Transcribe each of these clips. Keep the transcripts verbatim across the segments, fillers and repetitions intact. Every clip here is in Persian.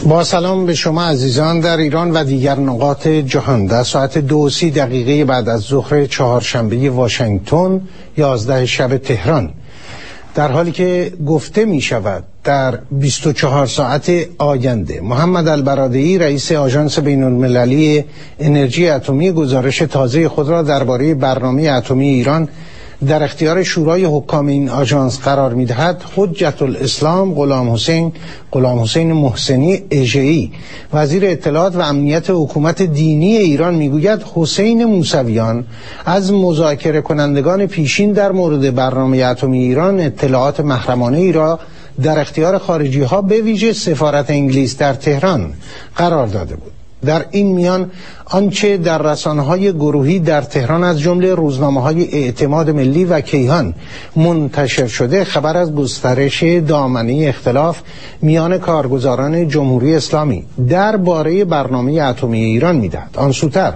با سلام به شما عزیزان در ایران و دیگر نقاط جهان. در ساعت دو و سی دقیقه بعد از ظهر چهارشنبه واشنگتن، یازده شب تهران، در حالی که گفته می شود در بیست و چهار ساعت آینده محمد البرادعی رئیس آژانس بین المللی انرژی اتمی گزارش تازه خود را درباره برنامه اتمی ایران در اختیار شورای حکام این آژانس قرار می‌دهد، حجت الاسلام غلام حسین غلام حسین محسنی اژه‌ای وزیر اطلاعات و امنیت حکومت دینی ایران میگوید حسین موسویان از مذاکره کنندگان پیشین در مورد برنامه اتمی ایران اطلاعات محرمانه ای را در اختیار خارجی ها به ویژه سفارت انگلیس در تهران قرار داده بود. در این میان آنچه در رسانه‌های گروهی در تهران از جمله روزنامه‌های اعتماد ملی و کیهان منتشر شده خبر از گسترش دامنه اختلاف میان کارگزاران جمهوری اسلامی درباره برنامه اتمی ایران می‌دهد. آن سوتر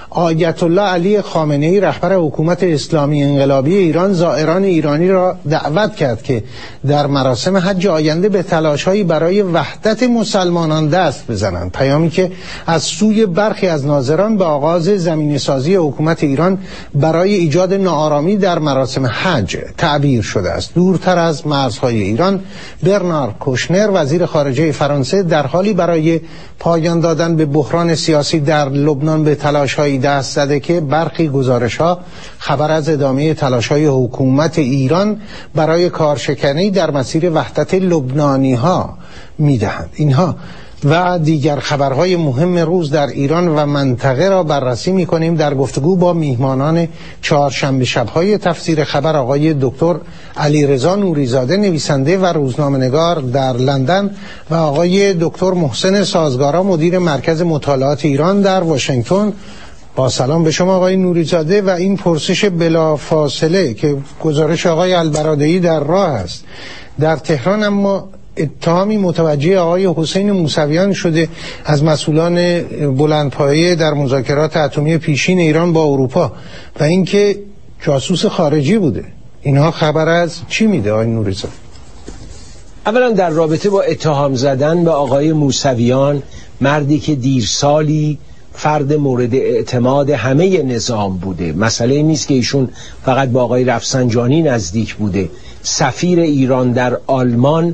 آیت الله علی خامنه‌ای رهبر حکومت اسلامی انقلابی ایران زائران ایرانی را دعوت کرد که در مراسم حج آینده به تلاش‌هایی برای وحدت مسلمانان دست بزنند، پیامی که از سوی برخی از ناظران به آغاز زمینه‌سازی حکومت ایران برای ایجاد ناآرامی در مراسم حج تعبیر شده است. دورتر از مرزهای ایران، برنار کوشنر وزیر خارجه فرانسه در حالی برای پایان دادن به بحران سیاسی در لبنان به تلاش‌های دست زده که برخی گزارش‌ها خبر از ادامه تلاش‌های حکومت ایران برای کارشکنی در مسیر وحدت لبنانی‌ها می‌دهند. اینها و دیگر خبرهای مهم روز در ایران و منطقه را بررسی می‌کنیم در گفتگو با میهمانان چهارشنبه شب‌های تفسیر خبر، آقای دکتر علیرضا نوریزاده نویسنده و روزنامه‌نگار در لندن و آقای دکتر محسن سازگارا مدیر مرکز مطالعات ایران در واشنگتن. با سلام به شما آقای نوریزاده و این پرسش بلا فاصله که گزارش آقای البرادعی در راه است. در تهران اما اتهامی متوجه آقای حسین موسویان شده از مسئولان بلندپایه در مذاکرات اتمی پیشین ایران با اروپا و اینکه جاسوس خارجی بوده. اینها خبر از چی میده آقای نوریزاده؟ اولا در رابطه با اتهام زدن به آقای موسویان، مردی که دیرسالی فرد مورد اعتماد همه نظام بوده، مسئله نیست که ایشون فقط با آقای رفسنجانی نزدیک بوده. سفیر ایران در آلمان،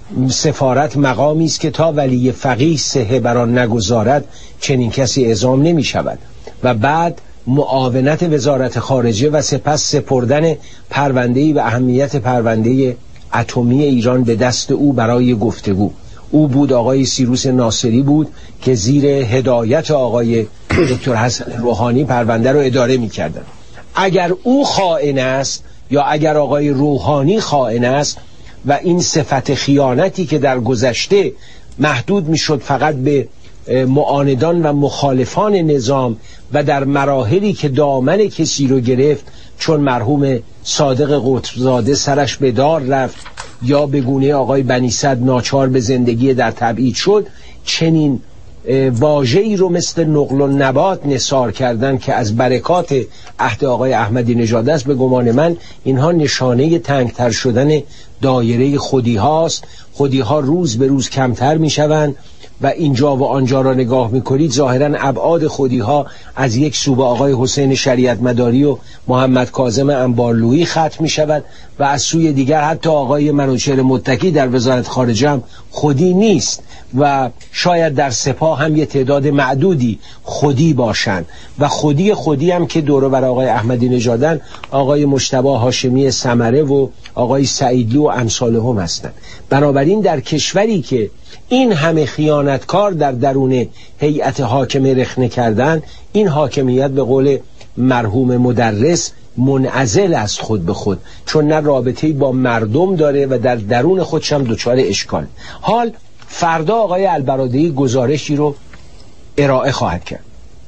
سفارت مقامی است که تا ولی فقیه صحه بر آن نگذارد چنین کسی اعزام نمی شود. و بعد معاونت وزارت خارجه و سپس سپردن پرونده‌ای و اهمیت پرونده اتمی ایران به دست او برای گفتگو. او بود، آقای سیروس ناصری بود که زیر هدایت آقای دکتر حسن روحانی پرونده رو اداره می‌کردن. اگر او خائن است یا اگر آقای روحانی خائن است و این صفت خیانتی که در گذشته محدود میشد فقط به معاندان و مخالفان نظام و در مراحلی که دامن کسی رو گرفت، چون مرحوم صادق قطبزاده سرش به دار رفت یا به گونه آقای بنی صدر ناچار به زندگی در تبعید شد، چنین واژه‌ای رو مثل نقل و نبات نثار کردن که از برکات عهد آقای احمدی نژاد است. به گمان من اینها نشانه تنگتر شدن دایره خودی هاست. خودی ها روز به روز کمتر می شوند و اینجا و آنجا را نگاه می کنید ظاهرا ابعاد خودی ها از یک سو به آقای حسین شریعت مداری و محمد کاظم انبارلویی ختم می شود و از سوی دیگر حتی آقای منوچهر متکی در وزارت خارجه هم خودی نیست و شاید در سپاه هم یه تعداد معدودی خودی باشند و خودی خودی هم که دور بر آقای احمدی نژادن آقای مجتبی هاشمی ثمره و آقای سعیدلو و امثالهم هستند. بنابراین در کشوری که این همه خیانتکار در درون هیئت حاکمه رخنه کردن، این حاکمیت به قول مرحوم مدرس منعزل از خود به خود، چون نه رابطه‌ای با مردم داره و در درون خودش هم دچار اشکال. حال فردا آقای البرادعی گزارشی رو ارائه خواهد کرد.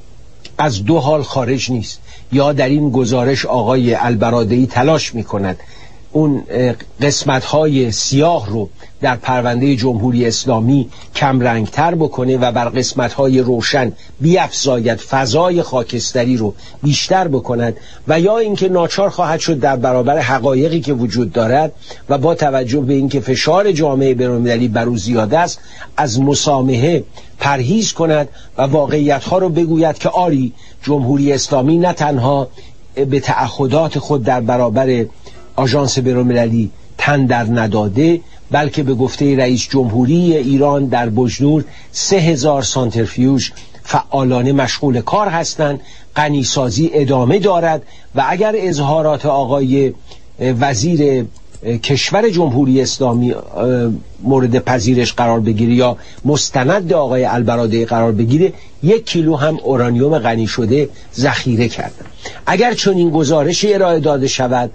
از دو حال خارج نیست: یا در این گزارش آقای البرادعی تلاش می کند اون قسمت‌های سیاه رو در پرونده جمهوری اسلامی کم رنگتر بکنه و بر قسمت‌های روشن بیفزاید، فضای خاکستری رو بیشتر بکند، و یا اینکه ناچار خواهد شد در برابر حقایقی که وجود دارد و با توجه به اینکه فشار جامعه بین‌المللی بر او زیاد است از مسامحه پرهیز کند و واقعیت‌ها رو بگوید که آری جمهوری اسلامی نه تنها به تعهدات خود در برابر آژانس بین‌المللی تن در نداده، بلکه به گفته رئیس جمهوری ایران در بجنور سه هزار سانترفیوژ فعالانه مشغول کار هستند، غنیسازی ادامه دارد و اگر اظهارات آقای وزیر کشور جمهوری اسلامی مورد پذیرش قرار بگیره یا مستند آقای البرادعی قرار بگیره، یک کیلو هم اورانیوم غنی شده ذخیره کردن. اگر چون این گزارشی ارائه داده شود،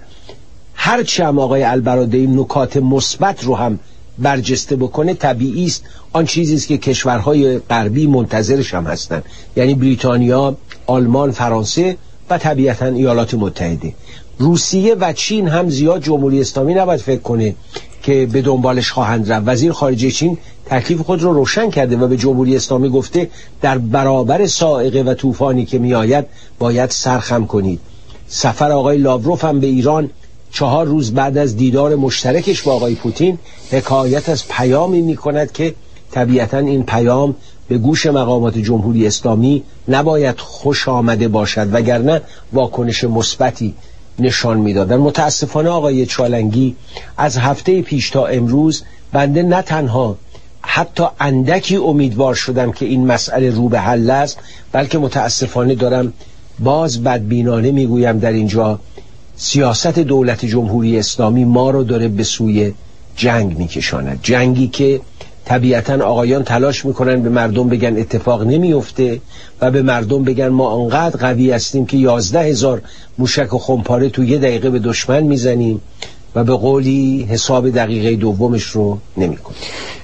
هرچه هم آقای البرادعی نکات مثبت رو هم برجسته بکنه، طبیعی است آن چیزی است که کشورهای غربی منتظرش هم هستند، یعنی بریتانیا، آلمان، فرانسه و طبیعتاً ایالات متحده. روسیه و چین هم زیاد جمهوری اسلامی نباید فکر کنه که به دنبالش خواهند رفت. وزیر خارجه چین تکلیف خود رو روشن کرده و به جمهوری اسلامی گفته در برابر صاعقه و طوفانی که می آید باید سرخم کنید. سفر آقای لاوروف هم به ایران چهار روز بعد از دیدار مشترکش با آقای پوتین حکایت از پیامی می کند که طبیعتاً این پیام به گوش مقامات جمهوری اسلامی نباید خوش آمده باشد، وگرنه واکنش مثبتی نشان میدادن. متاسفانه آقای چالنگی از هفته پیش تا امروز بنده نه تنها حتی اندکی امیدوار شدم که این مسئله رو به حل است، بلکه متاسفانه دارم باز بدبینانه میگویم در اینجا سیاست دولت جمهوری اسلامی ما رو داره به سوی جنگ میکشاند. جنگی که طبیعتاً آقایان تلاش میکنن به مردم بگن اتفاق نمیفته و به مردم بگن ما انقدر قوی هستیم که یازده هزار موشک و خمپاره تو یه دقیقه به دشمن میزنیم و به قولی حساب دقیقه دومش رو نمیکنیم.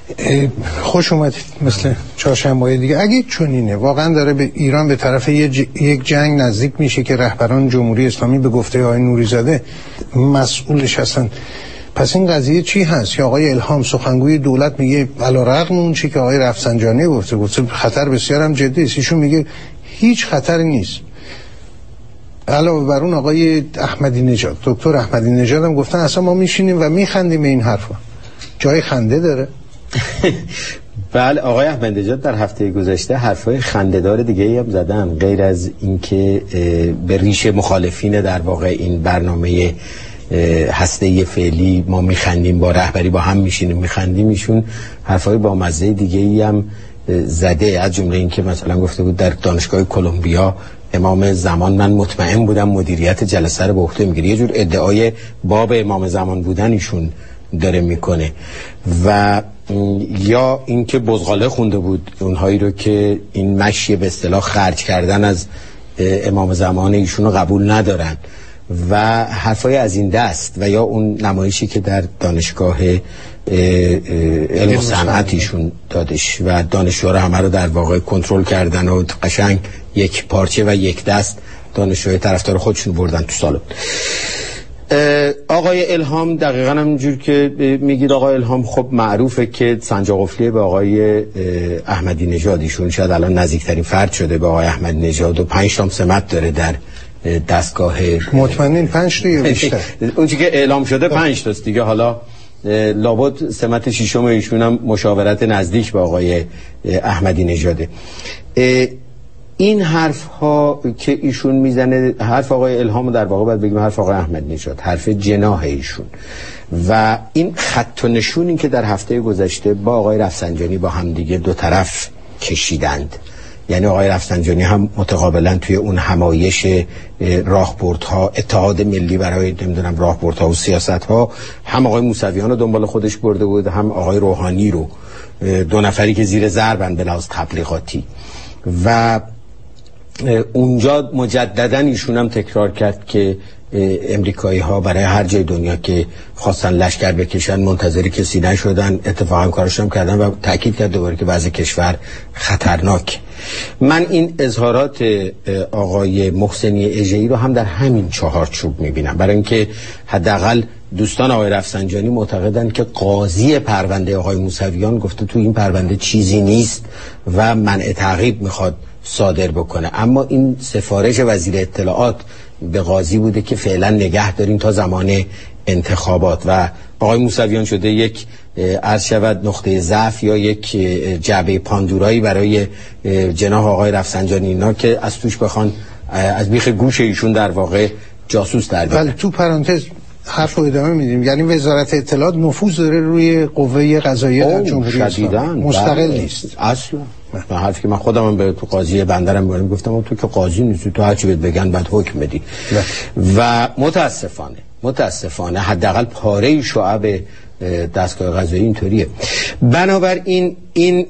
خوش اومدید. مثل چهارشنبه‌های دیگه اگه چنینه واقعا داره به ایران به طرف یک جنگ نزدیک میشه که رهبران جمهوری اسلامی به گفته آقای نوری‌زاده مسئولش هستن، پس این قضیه چی هست؟ یا آقای الهام سخنگوی دولت میگه علیرغم اون چی که آقای رفسنجانی گفته گفته خطر بسیار هم جدی است، ایشون میگه هیچ خطری نیست. علاوه بر اون آقای احمدی نژاد، دکتر احمدی نژاد هم گفتن اصلا ما میشینیم و میخندیم به این حرفا. جای خنده داره؟ بله، آقای احمدی نژاد در هفته گذشته حرفای خنده‌دار دیگه‌ای هم زدن، غیر از اینکه به ریشه مخالفین در واقع این برنامه هسته فعلی ما میخندیم با رهبری با هم میشینیم میخندیم، ایشون حرفای با مزه دیگه‌ای هم زده، از جمله این که مثلا گفته بود در دانشگاه کلمبیا امام زمان من مطمئن بودم مدیریت جلسه رو به عهده میگیره. یه جور ادعای باب امام زمان بودن ایشون داره میکنه. و یا اینکه بزغاله خونده بود اونهایی رو که این مشی به اصطلاح خرج کردن از امام زمان ایشون رو قبول ندارن و حرفای از این دست، و یا اون نمایشی که در دانشگاه علم و صنعت ایشون دادش و دانشجوها رو همه رو در واقع کنترل کردن و قشنگ یک پارچه و یک دست دانشجوهای طرفدار خودشون بردن تو سالن. آقای الهام دقیقاً همینجور که میگید آقای الهام خب معروفه که سنجاقفلی به آقای احمدی نژاد، ایشون شاید الان نزدیکترین فرد شده به آقای احمدی نژاد و پنج تا سمت داره در دستگاه مطمئنین پنج تا یا بیشتر؟ اون چیزی که اعلام شده پنج تاست دیگه، حالا لابد سمت ششم ایشون هم مشاورت نزدیک به آقای احمدی نژاده. این حرف ها که ایشون میزنه، حرف آقای الهام در واقع باید بگیم حرف آقای احمدی نژاد، حرف جناح ایشون، و این خط و نشونی که در هفته گذشته با آقای رفسنجانی با هم دیگه دو طرف کشیدند، یعنی آقای رفسنجانی هم متقابلا توی اون همایش راهبردها اتحاد ملی برای نمیدونم راهبردها و سیاستها، هم آقای موسویان رو دنبال خودش برده بود، هم آقای روحانی رو، دو نفری که زیر ضربن به لحاظ تبلیغاتی. و اونجا مجددا ایشون هم تکرار کرد که امریکایی ها برای هر جای دنیا که خواستن لشکر بکشن منتظری کسی نشدن، اتفاقا کارشون کردن و تاکید کرد دوباره که وضع کشور خطرناک. من این اظهارات آقای محسنی اژه‌ای رو هم در همین چهارچوب میبینم، برای اینکه حداقل دوستان آقای رفسنجانی معتقدند که قاضی پرونده آقای موسویان گفته تو این پرونده چیزی نیست و منع تعقیب میخواد صادر بکنه، اما این سفارش وزیر اطلاعات به قاضی بوده که فعلا نگه داریم تا زمان انتخابات و آقای موسویان شده یک عرض شود نقطه ضعف یا یک جعبه پاندورایی برای جناح آقای رفسنجانی اینا که از توش بخوان از بیخ گوش ایشون در واقع جاسوس در بیارن. ولی تو پرانتز حرف رو ادامه میدیم، یعنی وزارت اطلاعات نفوذ داره روی قوه قضاییه در جمهوری اسلامی، مستقل نیست اصلا. من حرفی که من خودم هم به تو قاضی بندرم میگم گفتم تو که قاضی نیستی، تو هر چی بهت بگن بعد حکم بدی. و متاسفانه متاسفانه حداقل پاره شعب دستگاه قضایی اینطوریه. بنابراین این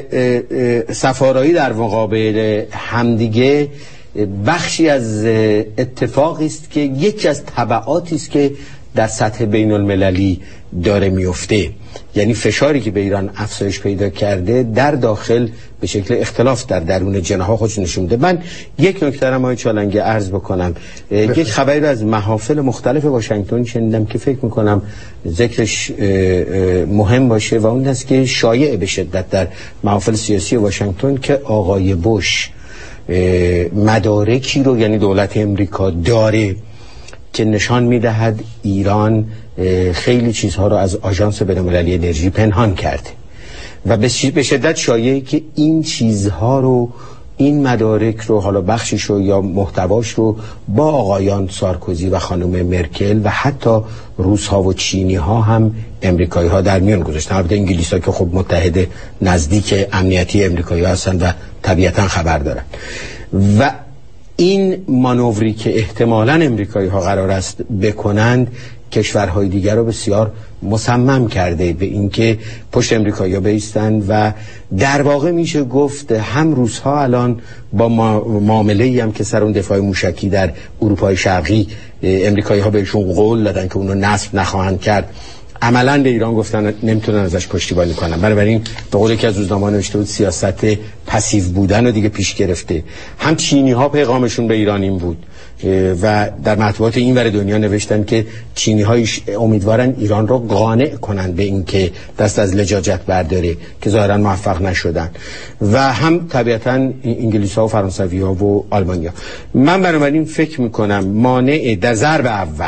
سفارایی در مقابل همدیگه بخشی از اتفاقی است که یکی از تبعاتی است که در سطح بین المللی داره میفته، یعنی فشاری که به ایران افزایش پیدا کرده در داخل به شکل اختلاف در درون جناح خودش نشون میده. من یک نکته را آقای چالنگی عرض بکنم. یک خبری رو از محافل مختلف واشنگتن شنیدم که فکر میکنم ذکرش مهم باشه و اون است که شایع به شدت در محافل سیاسی واشنگتن که آقای بوش مدارکی رو، یعنی دولت امریکا داره که نشان میدهد ایران خیلی چیزها رو از آژانس بین‌المللی انرژی پنهان کرده و به شدت شایعه که این چیزها رو، این مدارک رو، حالا بخشش رو یا محتواش رو با آقایان سارکوزی و خانم مرکل و حتی روس ها و چینی ها هم امریکایی ها در میان گذاشتن. البته انگلیس ها که خب متحد نزدیک امنیتی امریکایی ها هستن و طبیعتا خبر دارن و این مانوری که احتمالاً امریکایی ها قرار است بکنند کشورهای دیگر رو بسیار مصمم کرده به اینکه پشت امریکایی ها بایستند و در واقع میشه گفت هم روس ها الان با معامله‌ای هم که سر اون دفاع موشکی در اروپای شرقی امریکایی ها بهشون قول دادن که اونو نصب نخواهند کرد، عملاً به ایران گفتن نمیتونن ازش پشتیبانی کنن. بنابراین به قول یکی از روزنامه‌ها نوشته بود سیاست پسیو بودن رو دیگه پیش گرفته. هم چینی ها پیغامشون به ایران این بود و در مطبوعات این ور دنیا نوشتن که چینی ها امیدوارن ایران رو قانع کنن به اینکه دست از لجاجت برداره که ظاهرا موفق نشدن و هم طبیعتا انگلیس ها و فرانسوی ها و آلمانی ها. من بنابراین فکر میکنم مانع در ضرب اول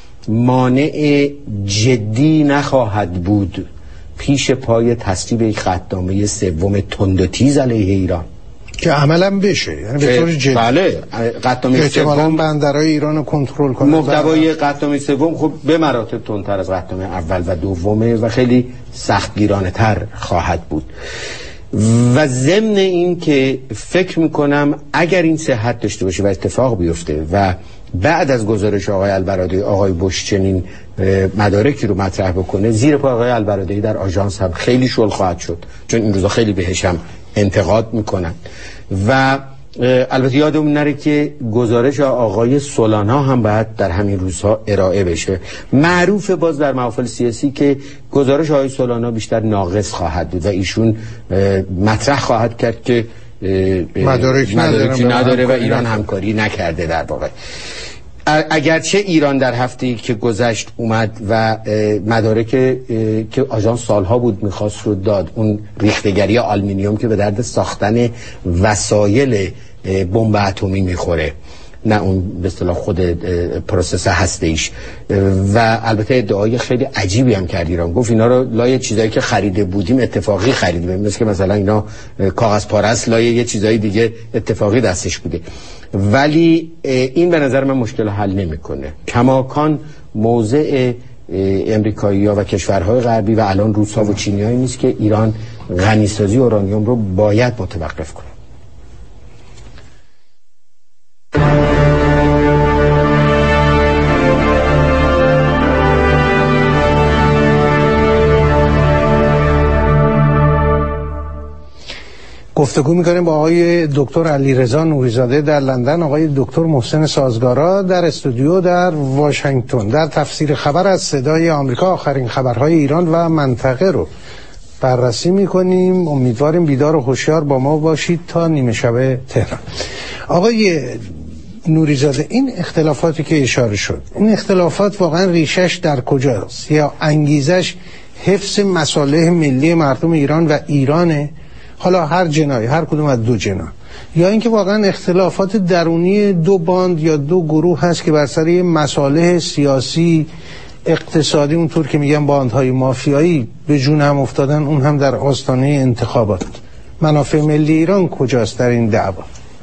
مانع جدی نخواهد بود پیش پای تصویب یک خطنامه سوم تند و تیز علیه ایران که عملا بشه، یعنی به طور جدی. بله، قطعنامه سوم بندرهای ایران رو کنترل کنه. محتوای قطعنامه سوم خب به مراتب تندتر از قطعنامه اول و دومه و خیلی سختگیرانه تر خواهد بود و ضمن این که فکر میکنم اگر این صحت داشته باشه و اتفاق بیفته و بعد از گزارش آقای البرادعی آقای بوش چنین مدارکی رو مطرح بکنه، زیر پای آقای البرادعی در آژانس هم خیلی شل خواهد شد، چون این روزا خیلی بهش هم انتقاد میکنن و البته یادمون نره که گزارش آقای سولانا هم باید در همین روزها ارائه بشه. معروف باز در محافل سیاسی که گزارش آقای سولانا بیشتر ناقص خواهد بود و ایشون مطرح خواهد کرد که مدارک مدارکی نداره و ایران همکاری نکرده. در واقع اگرچه ایران در هفته‌ای که گذشت اومد و مدارک که آژانس سالها بود میخواست رو داد، اون ریختگری آلومینیوم که به درد ساختن وسایل بمب اتمی میخوره، نه اون به اصطلاح خود پروسس هسته‌ایش، و البته ادعای خیلی عجیبی هم کرد ایران، گفت اینا رو لای چیزایی که خریده بودیم اتفاقی خریدیم، مثل که مثلا اینا کاغذ پاره است، لای یه چیزای دیگه اتفاقی دستش بوده. ولی این به نظر من مشکل حل نمیکنه. کماکان موضع امریکایی‌ها و کشورهای غربی و الان روس‌ها و چینی‌ها نیست که ایران غنیسازی اورانیوم رو باید متوقف کنه. گفتگو میکنیم با آقای دکتر علیرضا نوریزاده در لندن، آقای دکتر محسن سازگارا در استودیو در واشنگتن. در تفسیر خبر از صدای آمریکا آخرین خبرهای ایران و منطقه رو بررسی میکنیم. امیدواریم بیدار و هوشیار با ما باشید تا نیمه شب تهران. آقای نوریزاده، این اختلافاتی که اشاره شد، این اختلافات واقعا ریشش در کجاست؟ یا انگیزش حفظ مصالح ملی مردم ایران و ایرانه، حالا هر جنایی، هر کدوم از دو جنا، یا اینکه واقعا اختلافات درونی دو باند یا دو گروه هست که بر سر مصالح سیاسی اقتصادی، اونطور که میگن باندهای مافیایی به جون هم افتادن، اون هم در آستانه انتخابات. منافع ملی ایران کجاست در این دعوا؟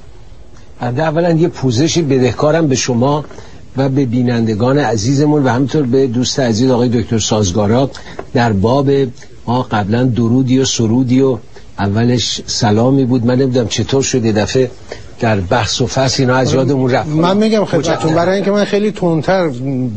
اولا یه پوزشی بدهکارم به شما و به بینندگان عزیزمون و همینطور به دوست عزیز آقای دکتر سازگارا در باب ما قبلا درودی و سرودی و اولش سلامی بود، من نمیدونم چطور شد یه دفعه در بحث و فصل اینا از یادمون رفت. من میگم خدمتتون برای اینکه من خیلی تندتر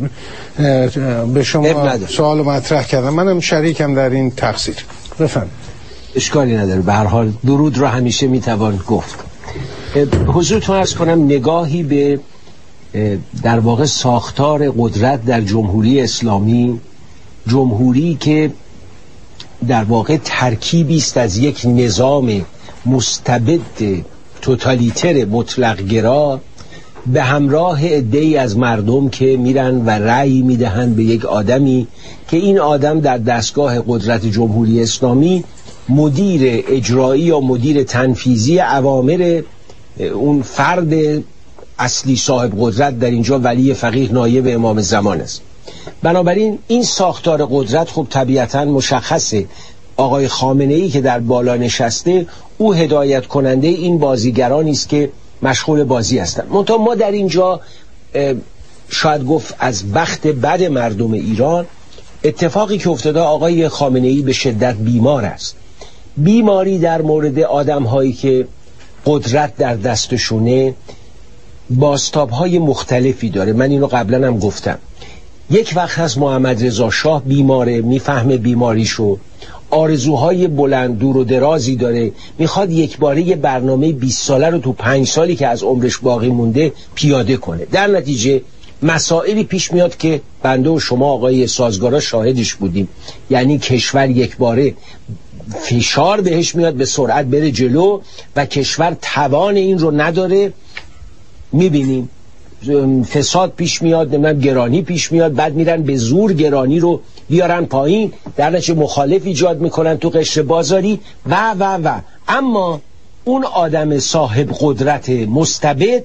به شما سوال مطرح کردم، منم شریکم در این تقصیر. بفهم. اشکالی نداره، به هر حال درود رو همیشه میتوان گفت. حضورتون عرض کنم نگاهی به در واقع ساختار قدرت در جمهوری اسلامی، جمهوری که در واقع ترکیبی است از یک نظام مستبد توتالیتر مطلق‌گرا به همراه عده‌ای از مردم که میرن و رأی میدهند به یک آدمی که این آدم در دستگاه قدرت جمهوری اسلامی مدیر اجرایی یا مدیر تنفیذی اوامر اون فرد اصلی صاحب قدرت، در اینجا ولی فقیه نایب امام زمان است. بنابراین این ساختار قدرت خب طبیعتاً مشخصه. آقای خامنه‌ای که در بالا نشسته، او هدایت کننده این بازیگرانی است که مشغول بازی هستند. منتها ما در اینجا شاید گفت از بخت بد مردم ایران، اتفاقی که افتاده آقای خامنه‌ای به شدت بیمار است. بیماری در مورد آدم‌هایی که قدرت در دستشونه بازتاب‌های مختلفی داره. من اینو قبلا هم گفتم. یک وقت هست محمد رضا شاه بیماره، میفهمه بیماریشو، آرزوهای بلند دور و درازی داره، میخواد یک باره یه برنامه بیست ساله رو تو پنج سالی که از عمرش باقی مونده پیاده کنه. در نتیجه مسائلی پیش میاد که بنده و شما آقای سازگارا شاهدش بودیم. یعنی کشور یک باره فشار بهش میاد به سرعت بره جلو و کشور توان این رو نداره. میبینیم فساد پیش میاد، نمیدونم گرانی پیش میاد، بعد میرن به زور گرانی رو بیارن پایین، در نتیجه مخالف ایجاد میکنن تو قشر بازاری و و و اما اون آدم صاحب قدرت مستبد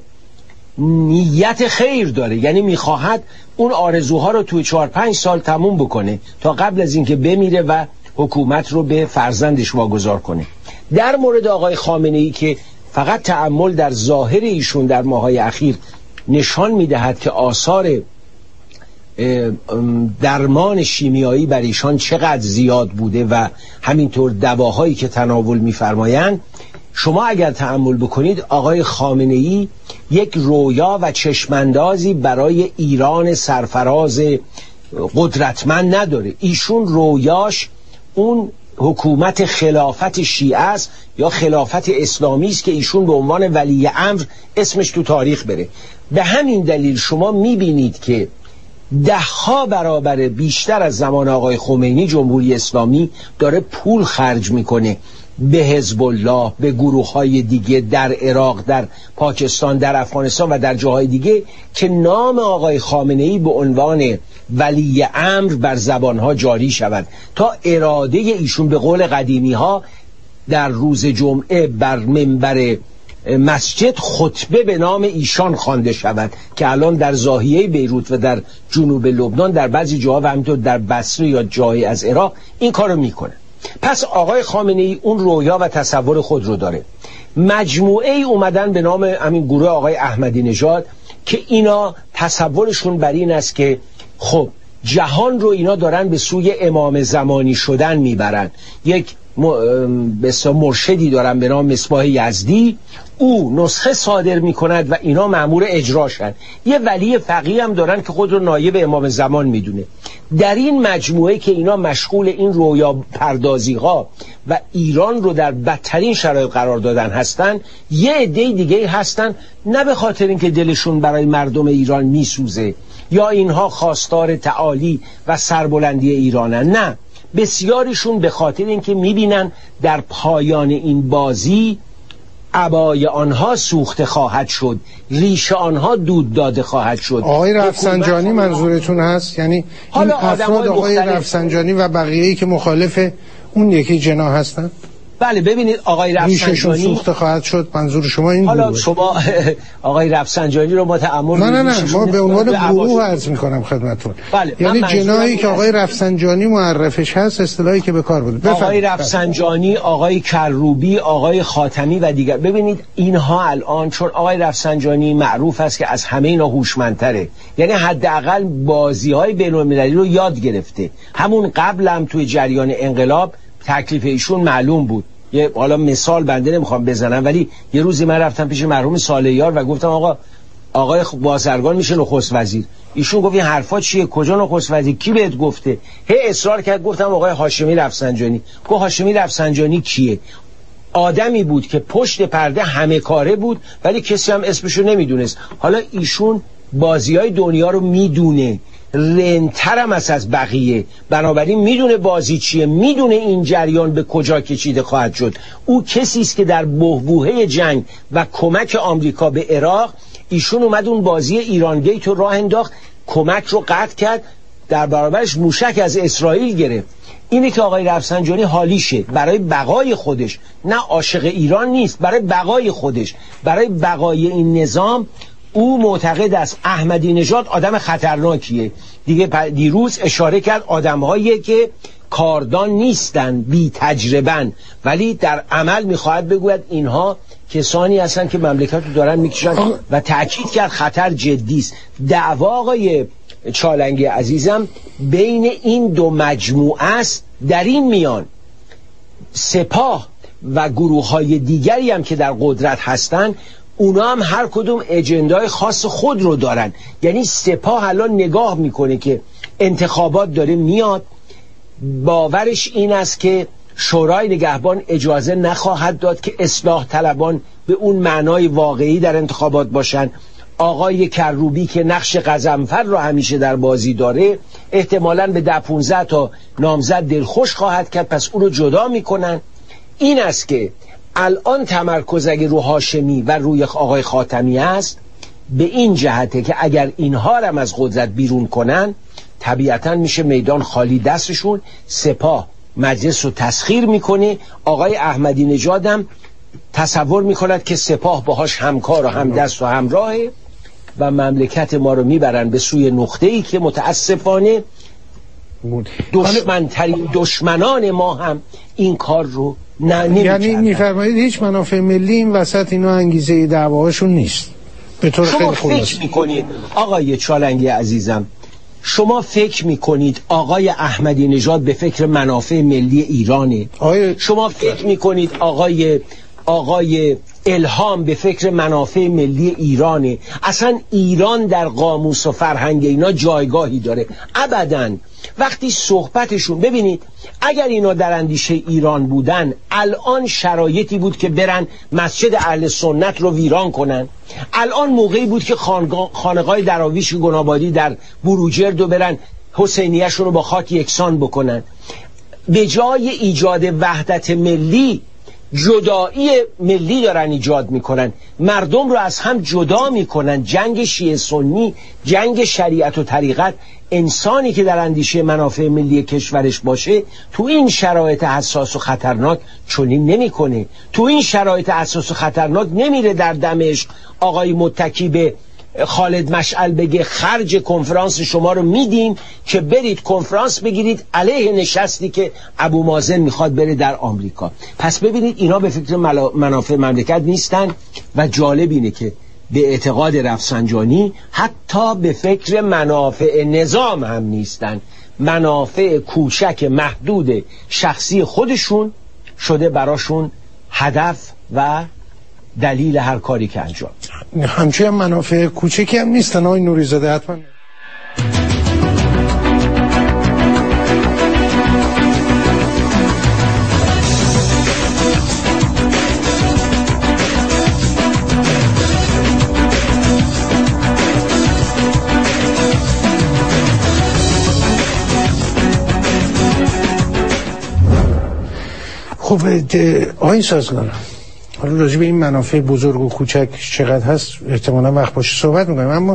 نیت خیر داره، یعنی میخواهد اون آرزوها رو توی چهار پنج سال تموم بکنه تا قبل از اینکه بمیره و حکومت رو به فرزندش واگذار کنه. در مورد آقای خامنه‌ای که فقط تأمل در ظاهر ایشون در ماهای اخیر نشان میدهد که آثار درمان شیمیایی بر ایشان چقدر زیاد بوده و همینطور دواهایی که تناول میفرمایند، شما اگر تأمل بکنید آقای خامنه‌ای یک رویا و چشماندازی برای ایران سرفراز قدرتمند نداره. ایشون رویاش اون حکومت خلافت شیعه است یا خلافت اسلامی است که ایشون به عنوان ولی امر اسمش تو تاریخ بره. به همین دلیل شما میبینید که ده ها برابر بیشتر از زمان آقای خمینی جمهوری اسلامی داره پول خرج میکنه به حزب الله، به گروه های دیگه در عراق، در پاکستان، در افغانستان و در جاهای دیگه که نام آقای خامنه‌ای به عنوان ولی امر بر زبانها جاری شود تا اراده ایشون به قول قدیمی ها در روز جمعه بر منبر مسجد خطبه به نام ایشان خوانده شود که الان در ضاحیه بیروت و در جنوب لبنان در بعضی جاها و همینطور در بصره یا جایی از عراق این کارو میکنه. پس آقای خامنه‌ای اون رویا و تصور خود رو داره. مجموعه ای اومدن به نام همین گروه آقای احمدی نژاد که اینا تصورشون بر این است که خب جهان رو اینا دارن به سوی امام زمانی شدن میبرن، یک بسیار مرشدی دارن به نام مصباح یزدی، او نسخه صادر میکند و اینا مأمور اجراشن. یه ولی فقیه هم دارن که خود رو نایب امام زمان میدونه. در این مجموعه که اینا مشغول این رویا پردازی ها و ایران رو در بدترین شرایط قرار دادن هستن، یه عده دیگه هستن نه به خاطر اینکه دلشون برای مردم ایران میسوزه یا اینها خواستار تعالی و سربلندی ایرانن، نه، بسیاریشون به خاطر اینکه میبینن در پایان این بازی عبای آنها سوخته خواهد شد، ریش آنها دود داده خواهد شد. آقای رفسنجانی منظورتون هست؟ یعنی این افراد آقای رفسنجانی و بقیه‌ای که مخالف اون یکی جنا هستن؟ بله ببینید آقای رفسنجانی سوخته خواهد شد، منظور شما این حالا بود؟ شما آقای رفسنجانی رو ما تأمل نه نه نه ما به عنوان گروه عرض میکنم خدمتتون. بله یعنی جنایی که آقای رفسنجانی معرفش هست، اصطلاحی که به کار بود. آقای رفسنجانی، آقای کروبی، آقای خاتمی و دیگر. ببینید اینها الان چون آقای رفسنجانی معروف است که از همه اینا هوشمندتره، یعنی حداقل بازی‌های بین‌المللی رو یاد گرفته. همون قبل هم توی جریان انقلاب تکلیف ایشون معلوم بود. یه حالا مثال بنده نمیخوام بزنم، ولی یه روزی من رفتم پیش مرحوم صالحیار و گفتم آقا آقای بازرگان میشه نخست وزیر. ایشون گفت این حرفا چیه؟ کجا نخست وزیر؟ کی بهت گفته؟ هی اصرار کرد. گفتم آقای هاشمی رفسنجانی. گفت هاشمی رفسنجانی کیه؟ آدمی بود که پشت پرده همه کاره بود ولی کسی هم اسمشو نمیدونست. حالا ایشون بازیای دنیا رو میدونه، رنترم است از بقیه، بنابراین میدونه بازی چیه، میدونه این جریان به کجا کشیده خواهد شد. او کسی است که در بحبوحه جنگ و کمک آمریکا به عراق ایشون اومد اون بازی ایران گیت رو راه انداخت، کمک رو قطع کرد، در برابرش موشک از اسرائیل گرفت. اینه که آقای رفسنجانی حالیشه برای بقای خودش، نه عاشق ایران نیست، برای بقای خودش، برای بقای این نظام. او معتقد است احمدی نژاد آدم خطرناکیه. دیگه دیروز اشاره کرد آدم‌هایی که کاردان نیستن، بی تجربن، ولی در عمل میخواهد بگوید اینها کسانی هستن که مملکت رو دارن میکشن و تأکید کرد خطر جدی است. دعوا آقای چالنگی عزیزم بین این دو مجموعه است. در این میان سپاه و گروه‌های دیگری هم که در قدرت هستن، اونا هم هر کدوم اجندای خاص خود رو دارن. یعنی سپاه الان نگاه میکنه که انتخابات داره میاد، باورش این است که شورای نگهبان اجازه نخواهد داد که اصلاح طلبان به اون معنای واقعی در انتخابات باشن. آقای کروبی که نقش غضنفر رو همیشه در بازی داره احتمالاً به ده پونزده تا نامزد دلخوش خواهد کرد، پس اون رو جدا میکنن. این است که الان تمرکز اگه رو هاشمی و روی آقای خاتمی است، به این جهته که اگر اینها رو از قدرت بیرون کنن طبیعتا میشه میدان خالی دستشون. سپاه مجلس رو تسخیر میکنه. آقای احمدی نژادم تصور میکند که سپاه باهاش همکار و همدست و همراهه و مملکت ما رو میبرن به سوی نقطه‌ای که متاسفانه دشمنترین دشمنان ما هم این کار رو نه نمی‌کردن. یعنی میفرمایید هیچ منافع ملی این وسط اینا انگیزه دعواهاشون نیست به طور خیلی خلاص؟ شما فکر میکنید آقای چالنگی عزیزم، شما فکر میکنید آقای احمدی نژاد به فکر منافع ملی ایرانه؟ آقای... شما فکر میکنید آقای آقای الهام به فکر منافع ملی ایرانه؟ اصلا ایران در قاموس و فرهنگ اینا جایگاهی داره؟ ابداً. وقتی صحبتشون، ببینید اگر اینا در اندیشه ایران بودن الان شرایطی بود که برن مسجد اهل سنت رو ویران کنن، الان موقعی بود که خانقاه دراویش گنابادی در بروجرد رو برن حسینیه‌شون رو با خاک یکسان بکنن. به جای ایجاد وحدت ملی جدایی ملی دارن ایجاد میکنن، مردم رو از هم جدا میکنن. جنگ شیعه سنی، جنگ شریعت و طریقت. انسانی که در اندیشه منافع ملی کشورش باشه تو این شرایط حساس و خطرناک چنین نمیکنه. تو این شرایط حساس و خطرناک نمیره در دمشق آقای متکی به خالد مشعل بگه خرج کنفرانس شما رو میدیم که برید کنفرانس بگیرید علیه نشستی که ابو مازن میخواد بره در آمریکا. پس ببینید اینا به فکر منافع مملکت نیستن و جالب اینه که به اعتقاد رفسنجانی حتی به فکر منافع نظام هم نیستن. منافع کوچک محدود شخصی خودشون شده براشون هدف و دلیل هر کاری که انجام. همچنین منافع کوچکی هم نیستن آقای نوری‌زاده حتما. خب آقای سازگار، حالا راجع به این منافع بزرگ و کوچک چقدر هست احتمالا وقت باشه صحبت میکنیم، اما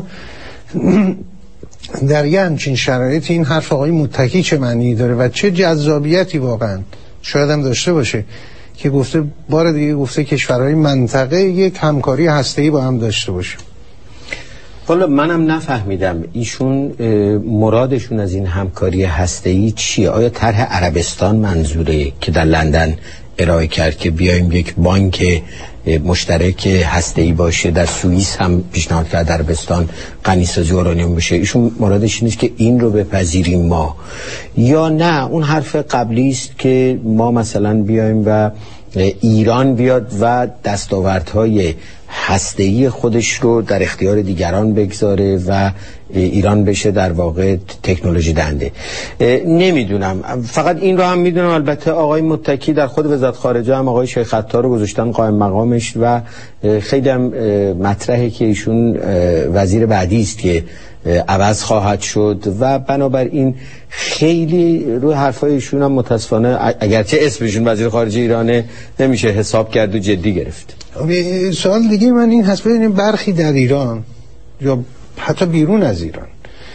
در یه همچین شرایط این حرف آقای متکی چه معنی داره و چه جذابیتی واقعا شاید هم داشته باشه که گفته بار دیگه گفته کشورهای منطقه یک همکاری هسته‌ای با هم داشته باشه؟ حالا منم نفهمیدم ایشون مرادشون از این همکاری هسته‌ای چیه؟ آیا طرح عربستان منظوره که در لندن ارائه کرد که بیایم یک بانک مشترک هسته‌ای باشه؟ در سوئیس هم پیشنهاد کرد عربستان غنیسازی اورانیوم بشه. ایشون مرادش نیست که این رو بپذیریم ما، یا نه اون حرف قبلی است که ما مثلا بیایم و ایران بیاد و دستاوردهای هسته‌ای خودش رو در اختیار دیگران بگذاره و ایران بشه در واقع تکنولوژی دنده. نمیدونم، فقط این رو هم میدونم البته آقای متکی در خود وزارت خارجه هم آقای شیخ عطار رو گذاشتن قائم مقامش و خیلی هم مطرحه که ایشون وزیر بعدی است که عوض خواهد شد و بنابراین خیلی روی حرفای ایشون هم متاسفانه اگرچه اسمشون وزیر خارجه ایرانه نمیشه حساب کرد و جدی گرفت. سوال دیگه من این هست، ببینیم برخی در ایران یا حتی بیرون از ایران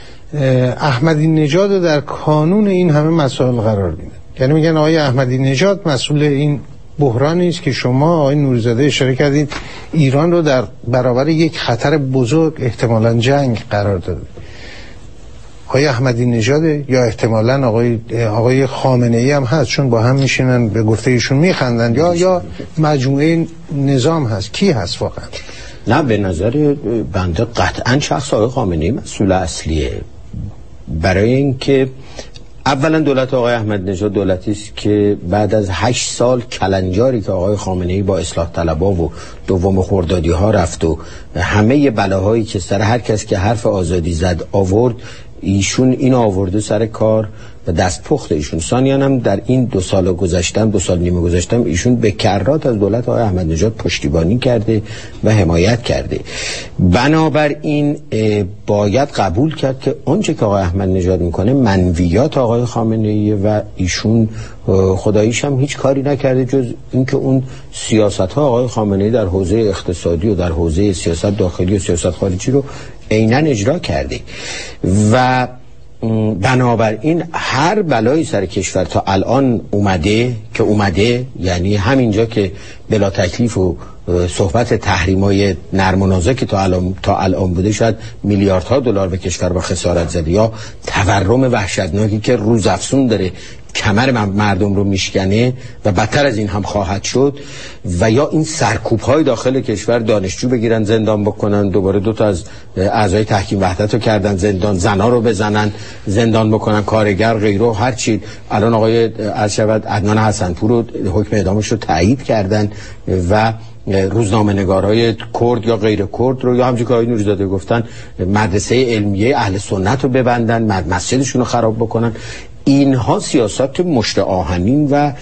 احمدی نژاد رو در کانون این همه مسائل قرار میدن، یعنی میگن آقای احمدی نژاد مسئول این بحرانی است که شما آقای نوری‌زاده اشاره کردید ایران رو در برابر یک خطر بزرگ احتمالاً جنگ قرار داده. آقای احمدی نژاد یا احتمالاً آقای آقای خامنه‌ای هم هست، چون با هم میشینن به گفته ایشون میخندن، یا یا مجموعه نظام هست. کی هست واقعا؟ نه به نظر بنده قطعاً شخص آقای خامنه‌ای مسئول اصلیه، برای اینکه اولا دولت آقای احمدی نژاد دولتی است که بعد از هشت سال کلنجاری که آقای خامنه‌ای با اصلاح طلبها و دوم خردادی ها رفت و همه بلاهایی که سر هر کس که حرف آزادی زد آورد، ایشون این آورده سر کار و دست پخت ایشون. ثانیاً هم در این دو سال گذشتم دو سال نیمه گذشتم ایشون به کرات از دولت آقای احمدی نژاد پشتیبانی کرده و حمایت کرده. بنابراین باید قبول کرد که آنچه که آقای احمدی نژاد میکنه منویات آقای خامنه‌ای و ایشون خداییش هم هیچ کاری نکرده جز اینکه اون سیاست ها آقای خامنه‌ای در حوزه اقتصادی و در حوزه سیاست داخلی و سیاست خارجی رو عیناً اجرا کرده و بنابراین هر بلایی سر کشور تا الان اومده که اومده، یعنی همینجا که بلا تکلیف و صحبت تحریمای نرم و نازک که تا الان تا الان بوده شاید میلیاردها دلار به کشور با خسارت زده، یا تورم وحشتناکی که روزافزون داره کمر مردم رو میشکنه و بدتر از این هم خواهد شد، و یا این سرکوب‌های داخل کشور دانشجو بگیرن زندان بکنن، دوباره دو تا از اعضای تحکیم وحدت رو کردن زندان، زنا رو بزنن زندان بکنن، کارگر غیره هر چی. الان آقای عرشبت عدنان حسنپور رو حکم اعدامش رو تایید کردن و روزنامه نگارای کرد یا غیر کرد رو یا همونجوری که آقای نوری‌زاده گفتن مدرسه علمیه اهل سنت رو ببندن، مسجدشون رو خراب بکنن. اینها سیاست مشت آهنین و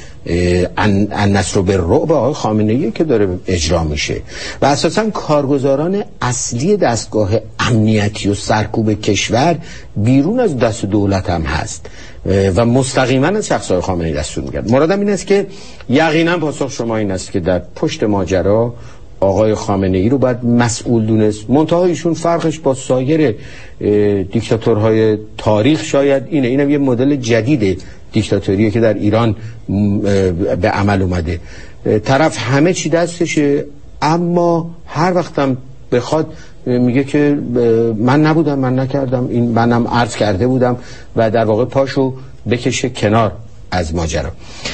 النصر بالرعب آقای خامنه‌ای که داره اجرا میشه و اساساً کارگزاران اصلی دستگاه امنیتی و سرکوب کشور بیرون از دست دولت هم هست و مستقیما از شخص آقای خامنه‌ای دستور میگیرد. مرادم این است که یقینا پاسخ شما این است که در پشت ماجرا آقای خامنه‌ای رو باید مسئول دونست. منتها ایشون فرقش با سایر دیکتاتورهای تاریخ شاید اینه، اینم یه مدل جدید دیکتاتوریه که در ایران به عمل اومده. طرف همه چی دستشه، اما هر وقتم بخواد میگه که من نبودم، من نکردم، این منم عرض کرده بودم و در واقع پاشو بکشه کنار از ماجرا.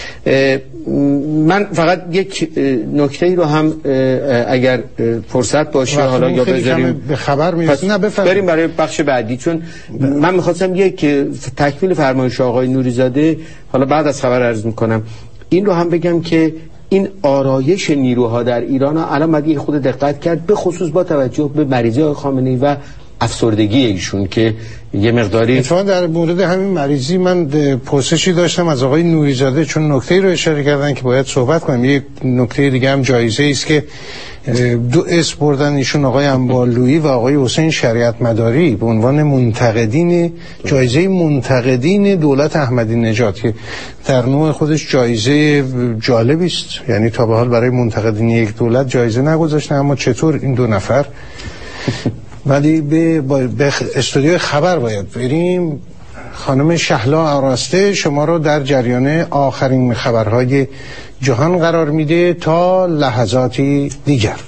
من فقط یک نکته ای رو هم اگر فرصت باشه حالا یا بذاریم به خبر میرسیم، نه بفرمایید بریم برای بخش بعدی، چون ب... من میخواستم یک تکمیل فرمایش آقای نوری‌زاده حالا بعد از خبر عرض میکنم. این رو هم بگم که این آرایش نیروها در ایران الان باید یه خود دقت کرد، به خصوص با توجه به مریضی آقای خامنه‌ای و افسردگی ایشون که یه مقداری. اتفاقا در مورد همین مریضی من پرسشی داشتم از آقای نوریزاده، چون نکته‌ای رو اشاره کردن که باید صحبت کنیم. یک نکته دیگه هم جایزه است که دو اسم بردن ایشون، آقای انبارلویی و آقای حسین شریعت مداری، به عنوان منتقدین، جایزه منتقدین دولت احمدی نژاد که در نوع خودش جایزه جالبی است. یعنی تا به حال برای منتقدین یک دولت جایزه نگذاشتن، اما چطور این دو نفر. ولی به, به استودیو خبر باید بریم. خانم شهلا آراسته شما رو در جریان آخرین خبرهای جهان قرار میده تا لحظاتی دیگر.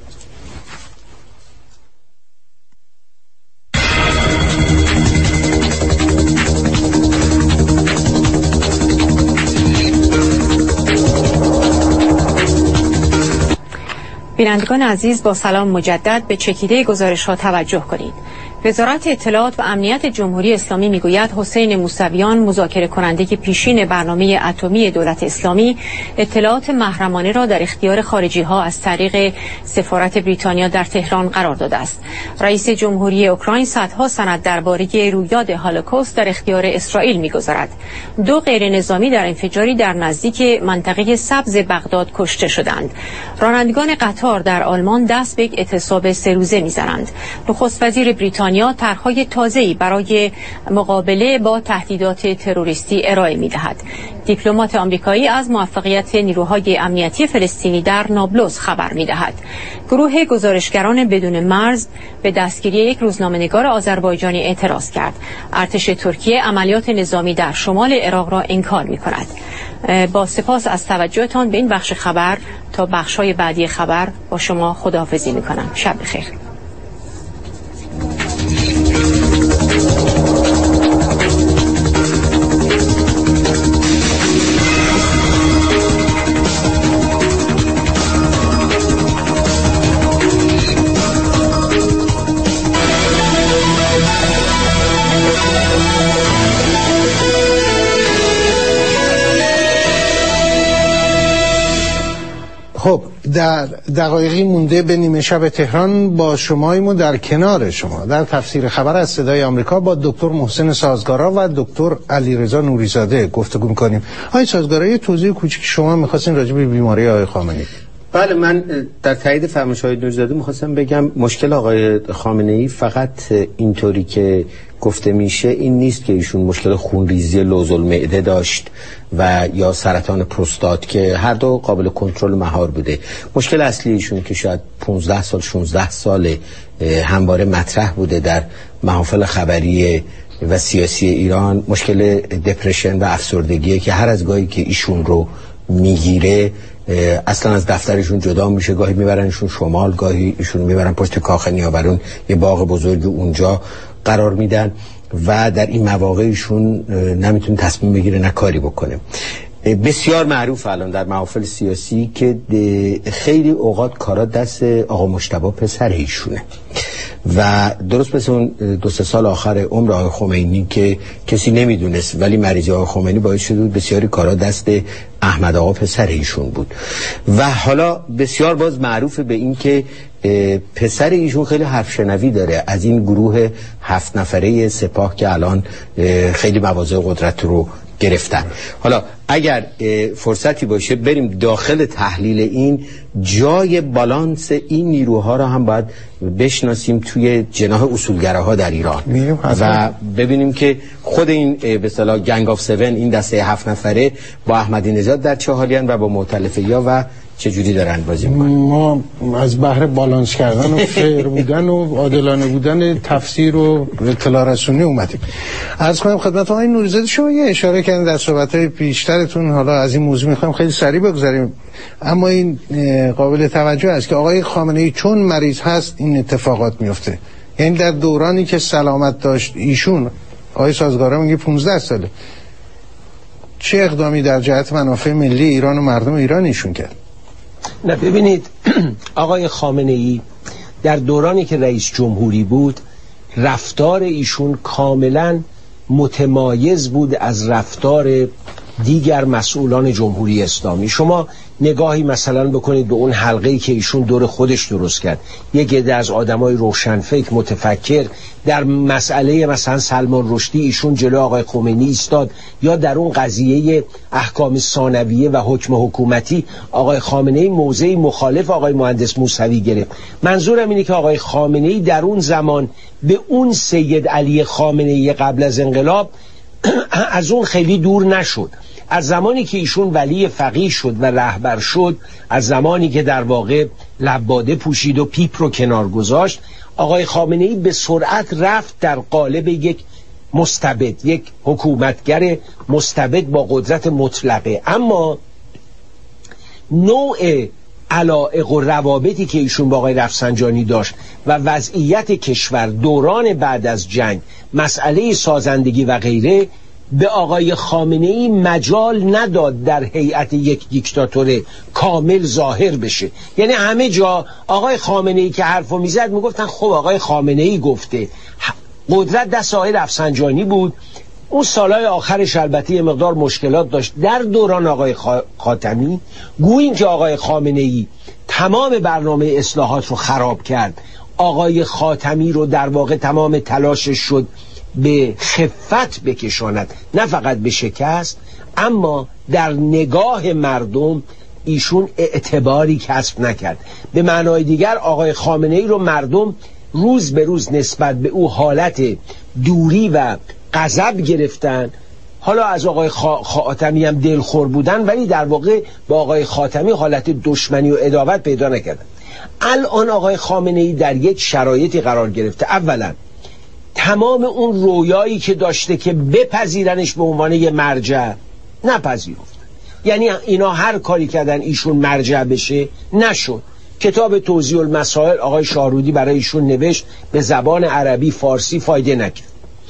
بینندگان عزیز، با سلام مجدد به چکیده گزارش ها توجه کنید. وزارت اطلاعات و امنیت جمهوری اسلامی میگوید حسین موسویان، مذاکره کننده پیشین برنامه اتمی دولت اسلامی، اطلاعات محرمانه را در اختیار خارجی ها از طریق سفارت بریتانیا در تهران قرار داده است. رئیس جمهوری اوکراین صدها سند درباره رویداد هولوکاست در اختیار اسرائیل میگذارد. دو غیر نظامی در انفجاری در نزدیک منطقه سبز بغداد کشته شدند. رانندگان قطار در آلمان دست به یک اعتصاب سه روزه میزنند. نخست وزیر بریتانیا طرح‌های تازه‌ای برای مقابله با تهدیدات تروریستی ارائه می‌دهد. دیپلمات آمریکایی از موفقیت نیروهای امنیتی فلسطینی در نابلس خبر می‌دهد. گروه گزارشگران بدون مرز به دستگیری یک روزنامه‌نگار آذربایجانی اعتراض کرد. ارتش ترکیه عملیات نظامی در شمال عراق را انکار می‌کند. با سپاس از توجهتان به این بخش خبر، تا بخش‌های بعدی خبر با شما خداحافظی می‌کنم. شب بخیر. خب در دقایقی مونده به نیمه شب تهران با شماییم و در کنار شما در تفسیر خبر از صدای آمریکا با دکتر محسن سازگارا و دکتر علیرضا نوریزاده گفتگو می‌کنیم. آقای سازگارا، یه توضیح کوچیک شما می‌خواستین راجع به بیماری آقای خامنه‌ای. بله، من در تایید فرمایش های نوریزاده می‌خواستم بگم مشکل آقای خامنه‌ای فقط اینطوری که گفته میشه این نیست که ایشون مشکل خونریزی لوز المعده داشت و یا سرطان پروستات که هر دو قابل کنترل مهار بوده. مشکل اصلی ایشون که شاید پانزده سال شانزده سال همواره مطرح بوده در محافل خبری و سیاسی ایران، مشکل دپرشن و افسردگیه که هر از گاهی که ایشون رو میگیره اصلا از دفترشون جدا میشه. گاهی میبرنشون شمال، گاهی ایشون میبرن پشت کاخ نیاورون، یه باغ بزرگ اونجا قرار میدن و در این مواقع ایشون نمیتونه تصمیم بگیره، نه کاری بکنه. بسیار معروف الان در محافل سیاسی که خیلی اوقات کارا دست آقا مجتبی پسر ایشونه و درست مثل اون دو سه سال آخر عمر آقای خمینی که کسی نمیدونست ولی مریضی آقای خمینی باعث شده بود بسیاری کارا دست احمد آقا پسر ایشون بود و حالا بسیار باز معروف به این که پسر ایشون خیلی حرف شنوی داره از این گروه هفت نفره سپاه که الان خیلی مواضع قدرت رو گرفتن. حالا اگر فرصتی باشه بریم داخل تحلیل این، جای بالانس این نیروها را هم باید بشناسیم توی جناح اصولگراها در ایران و ببینیم که خود این به اصطلاح گنگ آف سون، این دسته هفت نفره با احمدی نژاد در چه حالین و با مؤتلفه‌ها و چجوری دارن بازی میکنن. ما از بحر بالانس کردن و فیر بودن و عادلانه بودن تفسیر و اطلاع رسونی اومدیم. عرض کنم خدمت آقای نوریزاده، شما یه اشاره کردن در صحبت‌های پیشترتون، حالا از این موضوع میخوایم خیلی سریع بگذاریم، اما این قابل توجه است که آقای خامنه‌ای چون مریض هست این اتفاقات میفته. یعنی در دورانی که سلامت داشت ایشون، آقای سازگارا میگه پانزده ساله، چه اقدامی در جهت منافع ملی ایران و مردم ایران ایشون کرد؟ نه ببینید، آقای خامنه‌ای در دورانی که رئیس جمهوری بود رفتار ایشون کاملا متمایز بود از رفتار دیگر مسئولان جمهوری اسلامی. شما نگاهی مثلا بکنید به اون حلقه‌ای که ایشون دور خودش درست کرد، یک عده از آدمای روشنفکر متفکر در مسئله مثلا سلمان رشدی ایشون جلو آقای خمینی ایستاد، یا در اون قضیه احکام ثانویه و حکم حکومتی آقای خامنه‌ای موضعی مخالف آقای مهندس موسوی گرفت. منظورم اینه که آقای خامنه‌ای در اون زمان به اون سید علی خامنه‌ای قبل از انقلاب از اون خیلی دور نشد. از زمانی که ایشون ولی فقیه شد و رهبر شد، از زمانی که در واقع لباده پوشید و پیپ رو کنار گذاشت، آقای خامنه‌ای به سرعت رفت در قالب یک مستبد، یک حکومتگر مستبد با قدرت مطلقه. اما نوع علایق و روابطی که ایشون با آقای رفسنجانی داشت و وضعیت کشور دوران بعد از جنگ، مسئله سازندگی و غیره، به آقای خامنه‌ای مجال نداد در هیئت یک دیکتاتور کامل ظاهر بشه. یعنی همه جا آقای خامنه‌ای که حرفو میزد میگفتن خب آقای خامنه‌ای گفته، قدرت دست آقای رفسنجانی بود. اون سالهای آخرش البته یه مقدار مشکلات داشت. در دوران آقای خاتمی گوییم که آقای خامنه‌ای تمام برنامه اصلاحات رو خراب کرد، آقای خاتمی رو در واقع تمام تلاشش شد به خفت بکشاند، نه فقط به شکست. اما در نگاه مردم ایشون اعتباری کسب نکرد. به معنای دیگر آقای خامنه‌ای رو مردم روز به روز نسبت به او حالت دوری و غضب گرفتن. حالا از آقای خاتمی هم دلخور بودن، ولی در واقع با آقای خاتمی حالت دشمنی و عداوت پیدا نکردن. الان آقای خامنه‌ای در یک شرایطی قرار گرفته، اولا تمام اون رویایی که داشته که بپذیرنش به عنوان یه مرجع، نپذیرفتن. یعنی اینا هر کاری کردن ایشون مرجع بشه، نشد. کتاب توضیح المسائل آقای شاهرودی برای ایشون نوشت، به زبان عربی فارسی فایده نکرد.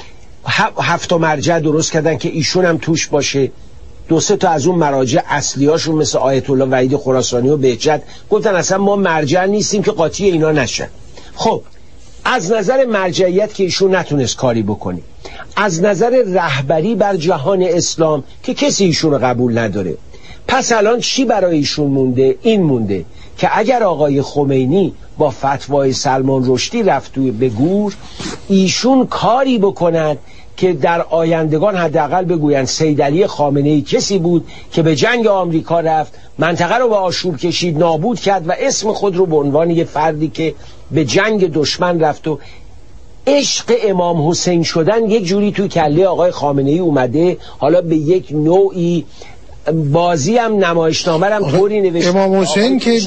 هفت مرجع درست کردن که ایشون هم توش باشه. دو سه تا از اون مراجع اصلیاشون مثل آیت الله وحید خراسانی و بهجت گفتن اصلا ما مرجع نیستیم که قاطی اینا نشن. خب از نظر مرجعیت که ایشون نتونست کاری بکنه، از نظر رهبری بر جهان اسلام که کسی ایشون رو قبول نداره، پس الان چی برای ایشون مونده؟ این مونده که اگر آقای خمینی با فتوای سلمان رشدی رفت به گور، ایشون کاری بکنند که در آیندگان حداقل بگویند سید علی خامنه‌ای کسی بود که به جنگ آمریکا رفت، منطقه رو به آشوب کشید، نابود کرد و اسم خود رو به عنوان یه فردی که به جنگ دشمن رفت. و عشق امام حسین شدن یک جوری توی کله آقای خامنه‌ای اومده. حالا به یک نوعی بازی هم نمایشنامه هم طوری نوشته امام حسین که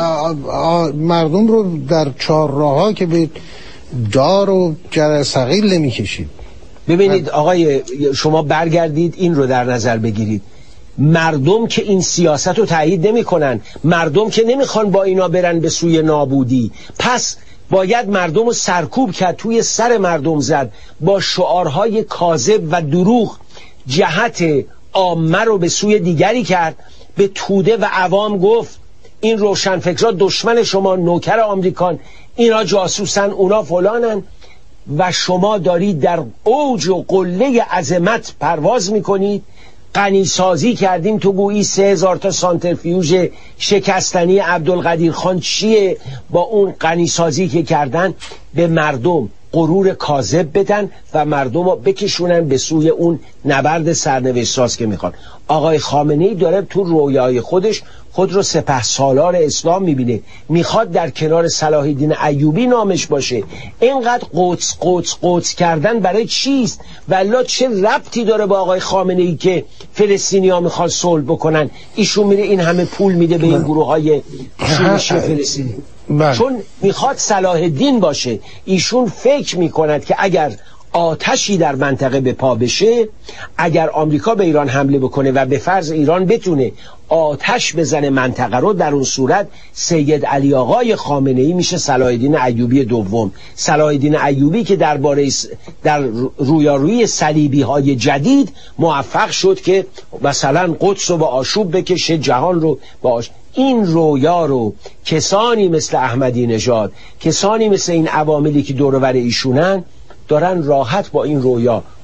مردم رو در چهار راه‌ها که به دار و جرثقیل نمی‌کشید. ببینید آقای شما برگردید این رو در نظر بگیرید، مردم که این سیاست رو تایید نمی کنن، مردم که نمیخوان با اینا برن به سوی نابودی، پس باید مردم رو سرکوب کرد، توی سر مردم زد، با شعارهای کاذب و دروغ جهت عامه رو به سوی دیگری کرد، به توده و عوام گفت این روشنفکرها دشمن شما، نوکر آمریکان، اینا جاسوسن، اونا فلانن، و شما دارید در اوج و قله عظمت پرواز میکنید. غنیسازی کردیم تو گویی سه هزار تا سانترفیوژ شکستنی عبدالقدیر خان چیه؟ با اون غنیسازی که کردن به مردم غرور کاذب بدن و مردم رو بکشونن به سوی اون نبرد سرنوشت ساز که میخوان. آقای خامنه‌ای داره تو رویای خودش خود رو سپه سالار اسلام میبینه، میخواد در کنار صلاح الدین ایوبی نامش باشه. اینقدر قدس قدس قدس کردن برای چیست؟ والله چه ربطی داره با آقای خامنه‌ای که فلسطینی ها میخواد صلح بکنن؟ ایشون میره این همه پول میده به این گروه های شورش فلسطینی بله. چون میخواد صلاح الدین باشه. ایشون فکر میکند که اگر آتشی در منطقه به پا بشه، اگر آمریکا به ایران حمله بکنه و به فرض ایران بتونه آتش بزنه منطقه رو، در اون صورت سید علی آقای خامنه‌ای میشه صلاح الدین ایوبی دوم. صلاح الدین ایوبی که درباره در رویارویی صلیبی های جدید موفق شد که مثلا قدس رو با آشوب بکشه، جهان رو با آشوب. این رویا رو کسانی مثل احمدی نژاد، کسانی مثل این عواملی که دور و بر ایشونن، دارن راحت با این رویا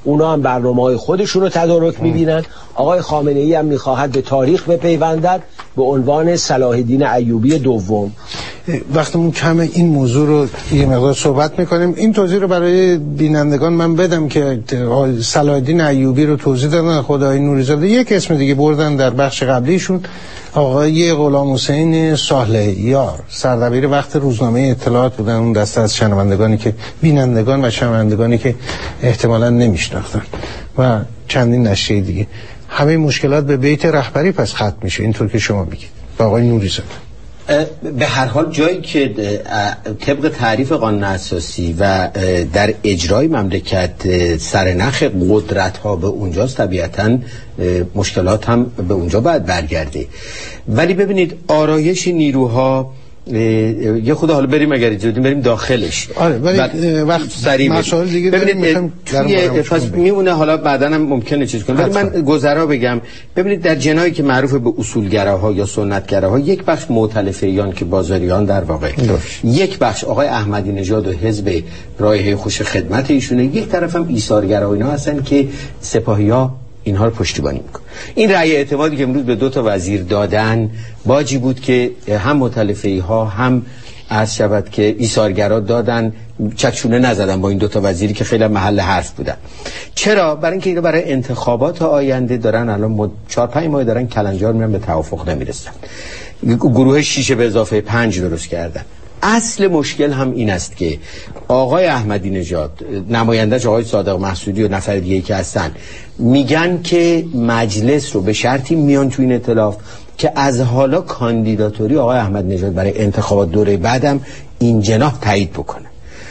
اونا هم برنامه‌های خودشون رو تدارک می‌بینن. آقای خامنه‌ای هم می‌خواهد به تاریخ بپیوندد به عنوان صلاح الدین ایوبی دوم. وقتمون کمه، این موضوع رو یه مقدار صحبت میکنیم. این توضیح رو برای بینندگان من بدم که صلاح الدین ایوبی رو توضیح دادن، خدای نوری‌زاده یک اسم دیگه بردن در بخش قبلیشون، آقای غلام حسین صالح یار، سردبیر وقت روزنامه اطلاعات بودن. اون دسته از شنوندگانی که بینندگان و شنوندگانی که احتمالاً نمیشناختن و چندین نشریه دیگه. همه مشکلات به بیت رهبری پس ختم میشه، اینطور که شما میگید. آقای نوری‌زاده به هر حال جایی که طبق تعریف قانون اساسی و در اجرای مملکت سرنخ قدرت ها به اونجاست، طبیعتاً مشکلات هم به اونجا باید برگرده. ولی ببینید آرایش نیروها یه خدا، حالا بریم اگر اجازه بدیم بریم داخلش. آره ولی وقت مسائل دیگه ببینید توی پس میمونه، حالا بعداً هم ممکنه چیز کنم، ولی من گذرا بگم. ببینید در جنایی که معروف به اصولگراها یا سنتگراها، یک بخش معتلفیان که بازاریان در واقع، یک بخش آقای احمدی نژاد و حزب رایحه خوش خدمت ایشونه، یک طرف هم ایثارگرا اینا هستن که سپاهی‌ها اینها رو پشتیبانی میکنه. این رأی اعتمادی که امروز به دو تا وزیر دادن باجی بود که هم مؤتلفه‌ای ها هم عرض شود که ایثارگرا دادن، چکشونه نزدن با این دو تا وزیری که خیلی محل حرف بودن. چرا؟ برای اینکه اینا برای انتخابات آینده دارن الان چهار پنج ماه دارن کلنجار میرن، به توافق نمیرسن. گروه شش به اضافه پنج درست کردن. اصل مشکل هم این است که آقای احمدی نژاد، نماینده‌اش آقای صادق محسودی و نفر دیگه‌ای که هستن، میگن که مجلس رو به شرطی میان تو این ائتلاف که از حالا کاندیداتوری آقای احمدی نژاد برای انتخابات دوره بعدم این جناح تایید بکنه.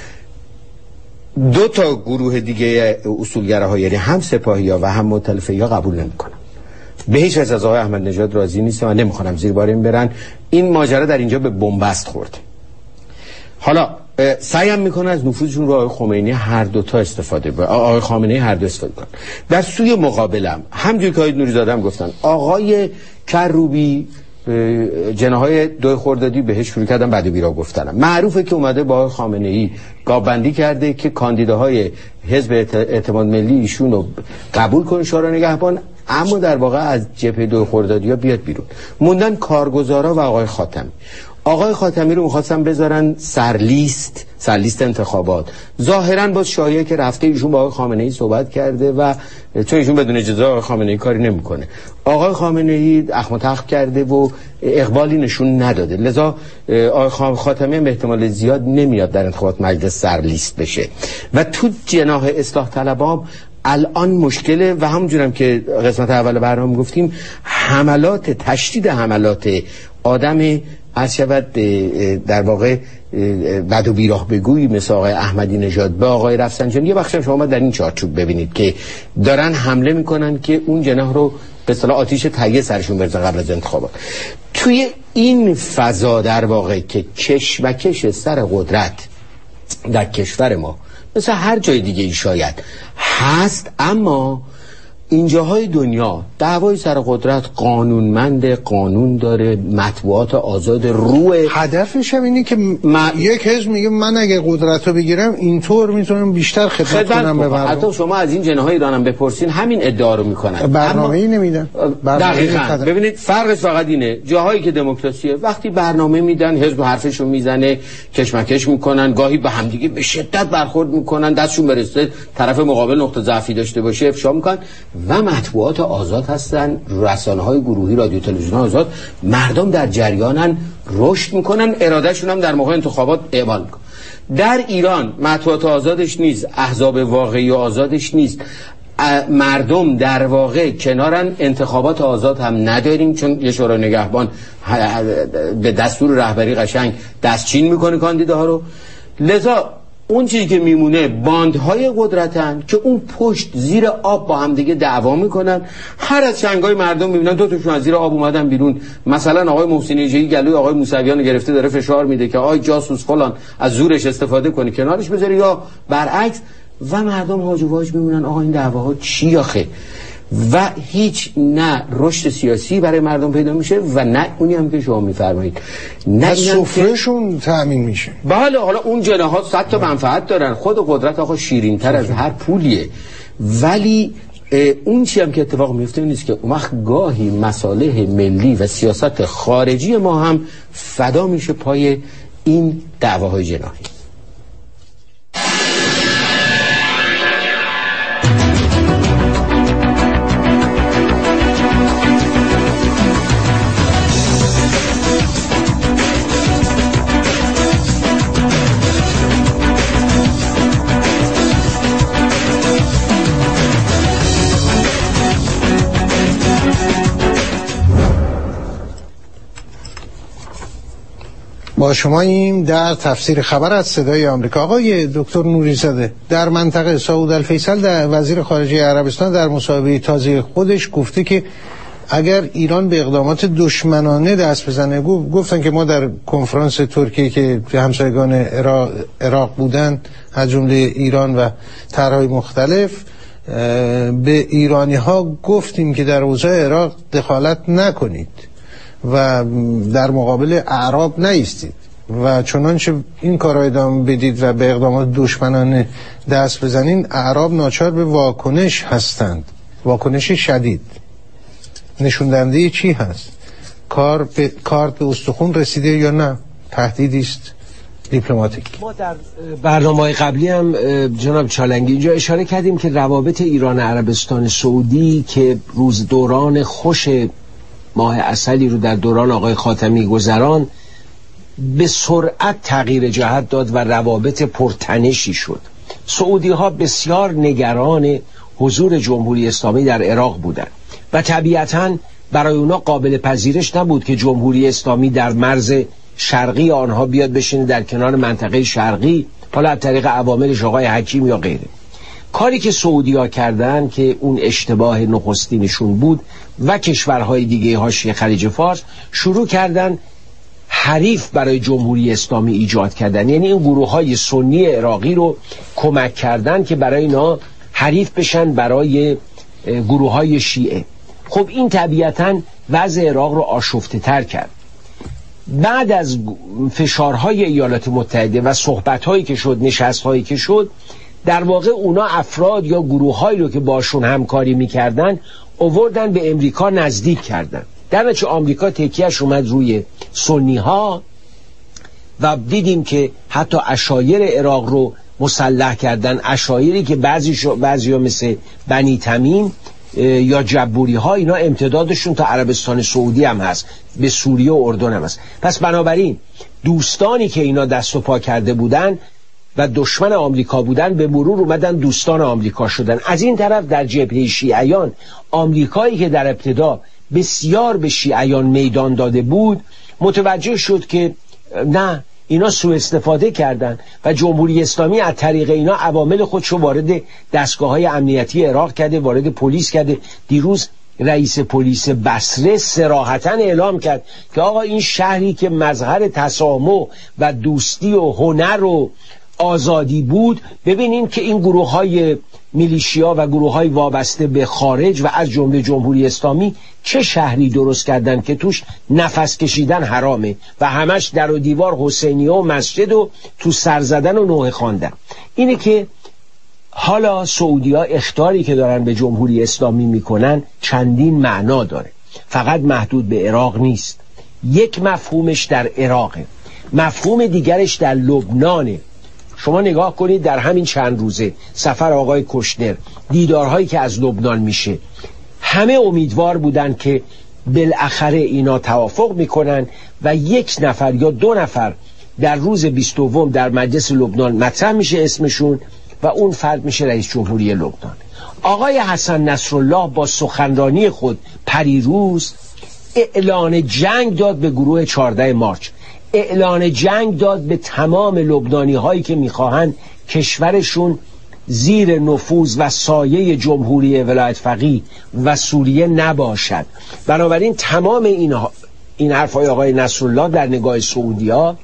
دو تا گروه دیگه اصولگراها، یعنی هم سپاهی‌ها و هم مؤتلفه‌ها، قبول نمی‌کنن. به هیچ وجه از آقای احمدی نژاد راضی نیستن و نمی‌خوام زیر بار این برن. این ماجرا در اینجا به بنبست خورد. حالا سعی هم میکنه از نفوذشون رو آقای خمینی هر دو تا استفاده با آقای خامنه‌ای هر دو استفاده کنن. در سوی مقابلم همونجوری که آقای نوری‌زاده هم گفتن، آقای کروبی جناهای دو خردادی بهش شروع کردن بعد بیرا گفتن. معروفه که اومده با آقای خامنه‌ای گاوبندی کرده که کاندیداهای حزب اعتماد ملی ایشون رو قبول کنه شورای نگهبان، اما در واقع از جبهه دو خردادی‌ها بیاد بیرون. موندن کارگزارا و آقای خاتمی. آقای خاتمی رو می‌خواستن بذارن سرلیست سرلیست انتخابات. ظاهراً باز شایعه که رفته ایشون با آقای خامنه‌ای صحبت کرده و چون ایشون بدون اجازه آقای خامنه‌ای کاری نمی‌کنه. آقای خامنه‌ای اخم و تخم کرده و اقبالی نشون نداده. لذا آقای خاتمی به احتمال زیاد نمیاد در انتخابات مجلس سرلیست بشه. و تو جناح اصلاح طلبام الان مشکله و همونجورم که قسمت اول برنامه گفتیم، حملات تشدید حملات آدم عرض شود در واقع بد و بیراه بگویی مثل آقای احمدی نژاد به آقای رفسنجانی، یه بخشم شما در این چارچوب ببینید که دارن حمله میکنن که اون جناح رو به اصطلاح آتیش تهیه سرشون برزن قبل از انتخابات. توی این فضا در واقع که کشمکش سر قدرت در کشور ما مثل هر جای دیگه ای شاید هست، اما اینجاهای دنیا دعوای سر قدرت قانونمند، قانون داره، مطبوعات آزاد، روح هدفش هم اینه که من... یک حزب میگه من اگه قدرت رو بگیرم اینطور میتونم بیشتر خدمت کنم به مردم. حتی شما از این جناهای ایران هم بپرسین همین ادعا رو میکنن، برنامه‌ای نمیدن. دقیقاً. ببینید فرقش فقط اینه، جاهایی که دموکراسیه وقتی برنامه میدن حزب حرفشو میزنه، کشمکش میکنن، گاهی به همدیگه به شدت برخورد میکنن، دستشون برسه طرف مقابل نقطه ضعفی داشته باشه افشا میکنن. و مطبوعات آزاد هستن، رسانه‌های گروهی، رادیو تلویزیون آزاد، مردم در جریانن، رشد میکنن، ارادهشون هم در موقع انتخابات اعمال میکنن. در ایران مطبوعات آزادش نیست، احزاب واقعی آزادش نیست، مردم در واقع کنارن، انتخابات آزاد هم نداریم چون یه شورای نگهبان به دستور رهبری قشنگ دستچین میکنه کاندیداها رو. لذا اون چیزی که میمونه باندهای قدرتن که اون پشت زیر آب با هم دیگه دعوا میکنن. هر از چنگای مردم میبینن دو تاشون از زیر آب اومدن بیرون. مثلا آقای محسن ایجه‌ای گلوی آقای موسویان گرفته داره فشار میده که آقای جاسوس فلان از زورش استفاده کنی کنارش بذاری، یا برعکس. و مردم هاج و واج میمونن آقا این دعواها چی آخه؟ و هیچ نه رشد سیاسی برای مردم پیدا میشه و نه اونی هم که شما میفرمایید، نه سفرهشون تأمین میشه. بله، حالا اون جناحات صد تا منفعت دارن. خود قدرت آقا شیرین تر از هر پولیه ولی اون چی هم که اتفاق میفته این نیست که اون وقت گاهی مصالح ملی و سیاست خارجی ما هم فدا میشه پای این دعواهای جناحی. با شما ایم در تفسیر خبر از صدای آمریکا. آقای دکتر نوری‌زاده، در منطقه سعود الفیصل در وزیر خارجه عربستان در مصاحبه تازه خودش گفته که اگر ایران به اقدامات دشمنانه دست بزنه، گفتن که ما در کنفرانس ترکیه که همسایگان عراق, عراق بودن از جمله ایران و طرح‌های مختلف به ایرانی ها گفتیم که در اوضاع عراق دخالت نکنید و در مقابل اعراب نایستید و چنانچه این کار را ادامه بدید و به اقدامات دشمنانه دست بزنین، اعراب ناچار به واکنش هستند، واکنش شدید. نشون دهنده چی هست؟ کار به کارت به استخون رسیده یا نه؟ تهدیدی است دیپلماتیک. ما در برنامه‌های قبلی هم جناب چالنگی اینجا اشاره کردیم که روابط ایران عربستان سعودی که روز دوران خوش ماه عسلی رو در دوران آقای خاتمی گذران به سرعت تغییر جهت داد و روابط پرتنشی شد. سعودی ها بسیار نگران حضور جمهوری اسلامی در عراق بودند و طبیعتاً برای اونا قابل پذیرش نبود که جمهوری اسلامی در مرز شرقی آنها بیاد بشینه در کنار منطقه شرقی، حالا از طریق عواملش آقای حکیم یا غیره. کاری که سعودی ها کردن که اون اشتباه نخستینشون بود و کشورهای دیگه حاشیه خلیج فارس شروع کردن حریف برای جمهوری اسلامی ایجاد کردن، یعنی این گروه های سنی عراقی رو کمک کردن که برای اینا حریف بشن برای گروه های شیعه. خب این طبیعتاً وضع عراق رو آشفته تر کرد. بعد از فشارهای ایالات متحده و صحبت‌هایی که شد، نشست‌هایی که شد، در واقع اونا افراد یا گروه‌هایی رو که باشون همکاری می‌کردن آوردن به امریکا نزدیک کردن. در نتیجه آمریکا تکیهش اومد روی سنی‌ها و دیدیم که حتی عشایر عراق رو مسلح کردن، عشایری که بعضی بعضی‌ها مثل بنی تمیم یا جبوری ها اینا امتدادشون تا عربستان سعودی هم هست، به سوریه و اردن هم هست. پس بنابراین دوستانی که اینا دست و پا کرده بودن و دشمن آمریکا بودن به مرور اومدن دوستان آمریکا شدن. از این طرف در جبهه شیعیان، آمریکایی که در ابتدا بسیار به شیعیان میدان داده بود متوجه شد که نه، اینا سوء استفاده کردن و جمهوری اسلامی از طریق اینا عوامل خودشو وارد دستگاه‌های امنیتی عراق کرده، وارد پلیس کرده. دیروز رئیس پلیس بصره صراحتاً اعلام کرد که آقا این شهری که مظهر تسامح و دوستی و هنر و آزادی بود، ببینین که این گروه‌های میلیشیا و گروه‌های وابسته به خارج و از جمله جمهوری اسلامی چه شهری درست کردن که توش نفس کشیدن حرامه و همش در و دیوار حسینیه و مسجد و تو سر زدن و نوحه خواندن. اینه که حالا سعودی‌ها اخطاری که دارن به جمهوری اسلامی میکنن چندین معنا داره، فقط محدود به عراق نیست. یک مفهومش در عراقه، مفهوم دیگرش در لبنانه. شما نگاه کنید در همین چند روزه سفر آقای کشنر، دیدارهایی که از لبنان میشه، همه امیدوار بودن که بالاخره اینا توافق میکنن و یک نفر یا دو نفر در روز بیست و دوم در مجلس لبنان مطرح میشه اسمشون و اون فرد میشه رئیس جمهوری لبنان. آقای حسن نصرالله با سخنرانی خود پریروز اعلان جنگ داد به گروه چهاردهم مارچ، اعلان جنگ داد به تمام لبنانی هایی که میخواهند کشورشون زیر نفوذ و سایه جمهوری ولایت فقیه و سوریه نباشد. بنابراین تمام این این حرفای آقای نصرالله در نگاه سعودی‌ها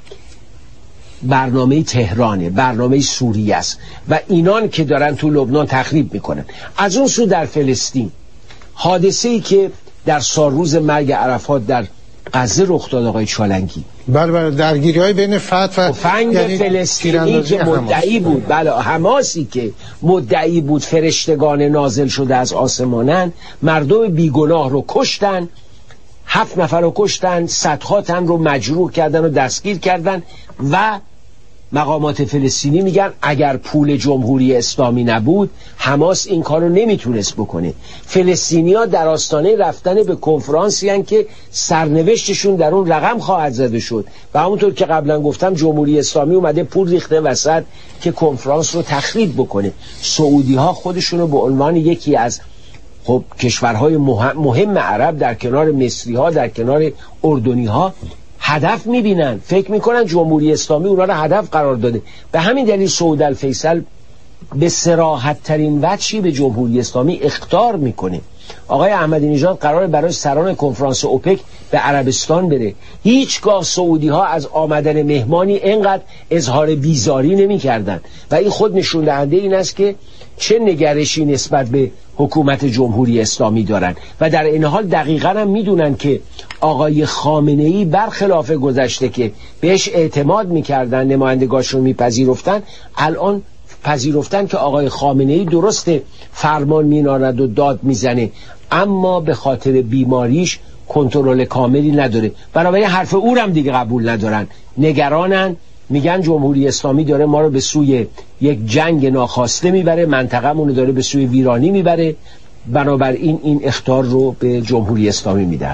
برنامه تهرانه، برنامه سوریه است و اینان که دارن تو لبنان تخریب میکنن. از اون سو در فلسطین حادثه‌ای که در سالروز مرگ عرفات در غزه رخ داد آقای چالنگی. بله بله درگیری‌های بین فتح و تفنگ یعنی فلسطینی که مدعی بود، بله حماسی که مدعی بود فرشتگان نازل شده از آسمانن، مردم بیگناه رو کشتن، هفت نفر رو کشتن، صدها تن رو مجروح کردن و دستگیر کردن و مقامات فلسطینی میگن اگر پول جمهوری اسلامی نبود حماس این کار رو نمیتونست بکنه. فلسطینی ها در آستانه رفتن به کنفرانسی هن که سرنوشتشون در اون رقم خواهد زده شد و همونطور که قبلا گفتم جمهوری اسلامی اومده پول ریخته وسط که کنفرانس رو تخریب بکنه. سعودی ها خودشون رو به عنوان یکی از خب کشورهای مهم, مهم عرب در کنار مصری ها در کنار اردنی ها هدف میبینن، فکر میکنن جمهوری اسلامی اونا رو هدف قرار داده. به همین دلیل سعود الفیصل به صراحت ترین وجهی به جمهوری اسلامی اخطار میکنه. آقای احمدی نژاد قرار برای سران کنفرانس اوپک به عربستان بره. هیچگاه سعودی ها از آمدن مهمانی اینقدر اظهار بیزاری نمیکردن و این خود نشون دهنده این است که چه نگرشی نسبت به حکومت جمهوری اسلامی دارن و در این حال دقیقاً هم میدونن که آقای خامنه‌ای برخلاف گذشته که بهش اعتماد میکردن، نمایندگاشون میپذیرفتن، الان پذیرفتن که آقای خامنه‌ای درسته فرمان مینارد و داد میزنه اما به خاطر بیماریش کنترل کاملی نداره. بنابراین حرف او هم دیگه قبول ندارن، نگرانن، میگن جمهوری اسلامی داره ما رو به سوی یک جنگ ناخواسته میبره، منطقه‌مون رو داره به سوی ویرانی میبره. بنابراین این اخطار رو به جمهوری اسلامی میدن.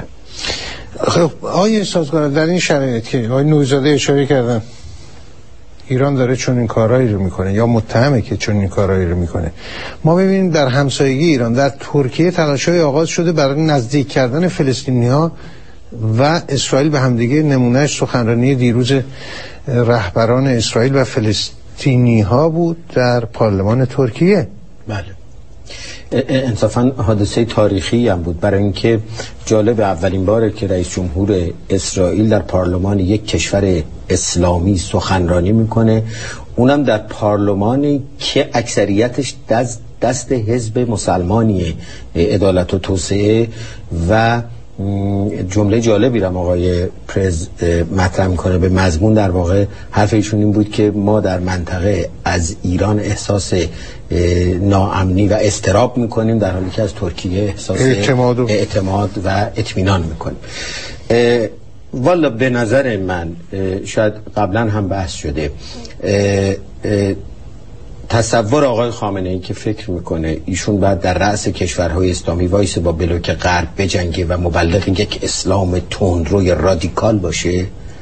خب آقای سازگار در این شرایط که آقای نوری‌زاده اشاره کردن ایران داره چون این کارهایی رو میکنه یا متهمه که چون این کارهایی رو میکنه، ما ببینیم در همسایگی ایران در ترکیه تلاش‌های آغاز شده برای نزدیک کردن فلسطینی‌ها و اسرائیل به همدیگه. نمونهش سخنرانی دیروز رهبران اسرائیل و فلسطینی‌ها بود در پارلمان ترکیه. بله انصافا حادثه تاریخی هم بود، برای اینکه جالب اولین باره که رئیس جمهور اسرائیل در پارلمان یک کشور اسلامی سخنرانی میکنه، اونم در پارلمانی که اکثریتش دست, دست حزب مسلمانی عدالت و توسعه و جمله جالبی را آقای پرز مطرح میکنه به مضمون در واقع حرف ایشون این بود که ما در منطقه از ایران احساس ناامنی و اضطراب میکنیم در حالی که از ترکیه احساس اعتماد و, اعتماد و اطمینان میکنیم. والا به نظر من شاید قبلا هم بحث شده، تصور آقای خامنه‌ای که فکر میکنه ایشون بعد در رأس کشورهای اسلامی وایسه با بلوک غرب بجنگه و مبلغ یک اسلام تندروی رادیکال باشه،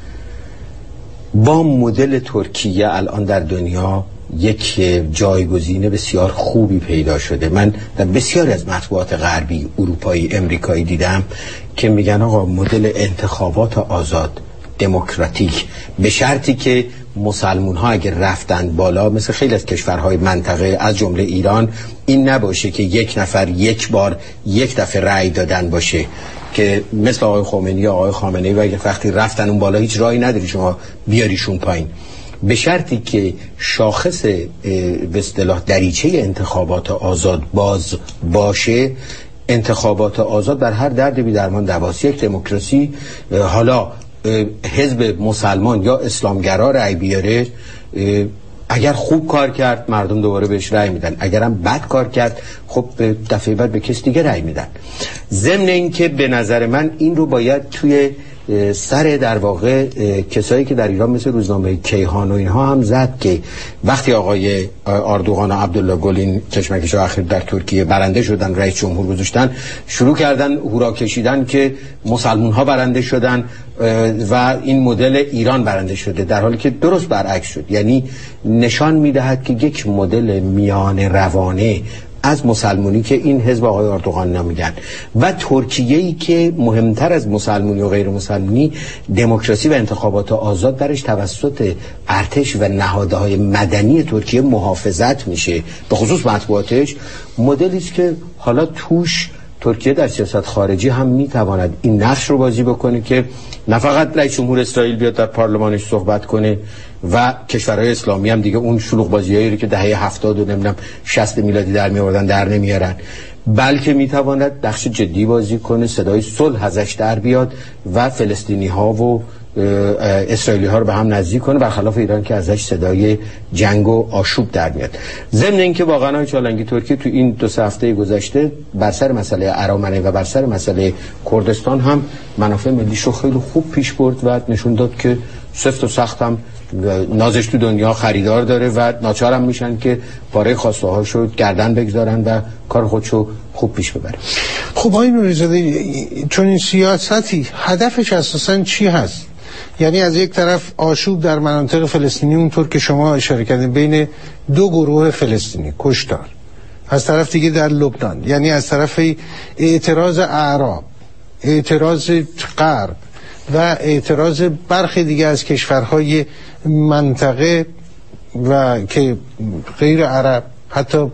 با مدل ترکیه الان در دنیا یک جایگزین بسیار خوبی پیدا شده. من در بسیاری از مطبوعات غربی، اروپایی، امریکایی دیدم که میگن آقا مدل انتخابات آزاد دموکراتیک به شرطی که مسلمون ها اگر رفتن بالا مثل خیلی از کشورهای منطقه از جمله ایران این نباشه که یک نفر یک بار یک دفعه رأی دادن باشه که مثل آقای خمینی یا آقای خامنه‌ای و اگر وقتی رفتن اون بالا هیچ راهی نداری شما بیاریشون پایین، به شرطی که شاخص به اصطلاح دریچه انتخابات آزاد باز باشه. انتخابات آزاد بر هر درد بی درمان دواست. یک دموکراسی حالا حزب مسلمان یا اسلامگرا رأی بیاره، اگر خوب کار کرد مردم دوباره بهش رأی میدن، اگرم بد کار کرد خب دفعه بعد به کس دیگه رأی میدن. ضمن این که به نظر من این رو باید توی سر در واقع کسایی که در ایران مثل روزنامه کیهان و اینها هم زد که وقتی آقای اردوغان و عبدالله گل این چشمکش اخیر در ترکیه برنده شدن، رئیس جمهور گذاشتن، شروع کردن هورا کشیدن که مسلمون ها برنده شدن و این مدل ایران برنده شده، در حالی که درست برعکس شد. یعنی نشان میدهد که یک مدل میان روانه از مسلمونی که این حزب آقای اردوغان نمیگن و ترکیه‌ای که مهمتر از مسلمونی و غیر مسلمونی دموکراسی و انتخابات آزاد درش توسط ارتش و نهادهای مدنی ترکیه محافظت میشه، به خصوص مطبوعاتش، مدلی است که حالا توش ترکیه در سیاست خارجی هم میتواند این نقش رو بازی بکنه که نه فقط رئیس جمهور اسرائیل بیاد در پارلمانش صحبت کنه و کشورهای اسلامی هم دیگه اون شلوغ بازیایی رو که دهه هفتاد و نمیدونم شصت میلادی در میآوردن در نمیارن، بلکه میتواند نقش جدی بازی کنه، صدای صلح ازش در بیاد و فلسطینی ها و اسرائیلی ها رو به هم نزدیک کنه، برخلاف ایران که ازش صدای جنگ و آشوب در میاد. ضمن اینکه واقعا های چالنگی ترکیه تو این دو سه هفته گذشته بر سر مسئله ارامنه و بر سر مسئله کردستان هم منافع ملیشو خیلی خوب پیش برد و نشون داد که سفت و سخت هم نازش تو دنیا خریدار داره و ناچارم میشن که پاره خواسته هاشو گردن بگذارن و کار خودشو خوب پیش ببره. خب آقای نوری‌زاده، چون این سیاستی هدفش اساساً چی هست؟ یعنی از یک طرف آشوب در مناطق فلسطینی اونطور که شما اشاره کردین بین دو گروه فلسطینی کشتار، از طرف دیگه در لبنان، یعنی از طرف اعتراض اعراب، اعتراض غرب و اعتراض برخی دیگه از کشورهای منطقه و که غیر عرب. حتی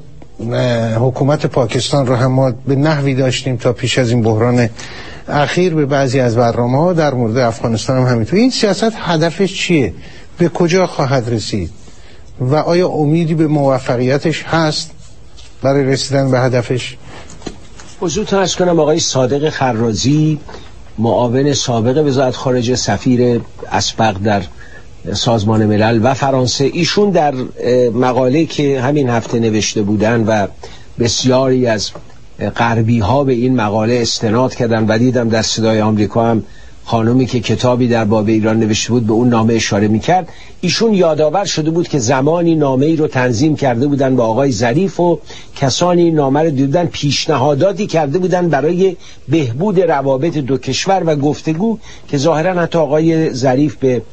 حکومت پاکستان رو هم ما به نحوی داشتیم تا پیش از این بحران اخیر به بعضی از برنامه‌ها در مورد افغانستان هم همینطور. این سیاست هدفش چیه؟ به کجا خواهد رسید؟ و آیا امیدی به موفقیتش هست برای رسیدن به هدفش؟ حضورتون عرض کنم آقای صادق خرازی، معاون سابق وزارت خارجه، سفیر اسبق در سازمان ملل و فرانسه، ایشون در مقاله که همین هفته نوشته بودن و بسیاری از غربی ها به این مقاله استناد کردن و دیدم در صدای آمریکا هم خانومی که کتابی در باب ایران نوشته بود به اون نامه اشاره میکرد، ایشون یادآور شده بود که زمانی نامه ای رو تنظیم کرده بودن با آقای ظریف و کسانی نامه رو دیدن، پیشنهاداتی کرده بودن برای بهبود روابط دو کشور و گفتگو که ظاهرا حتی آقای ظریف به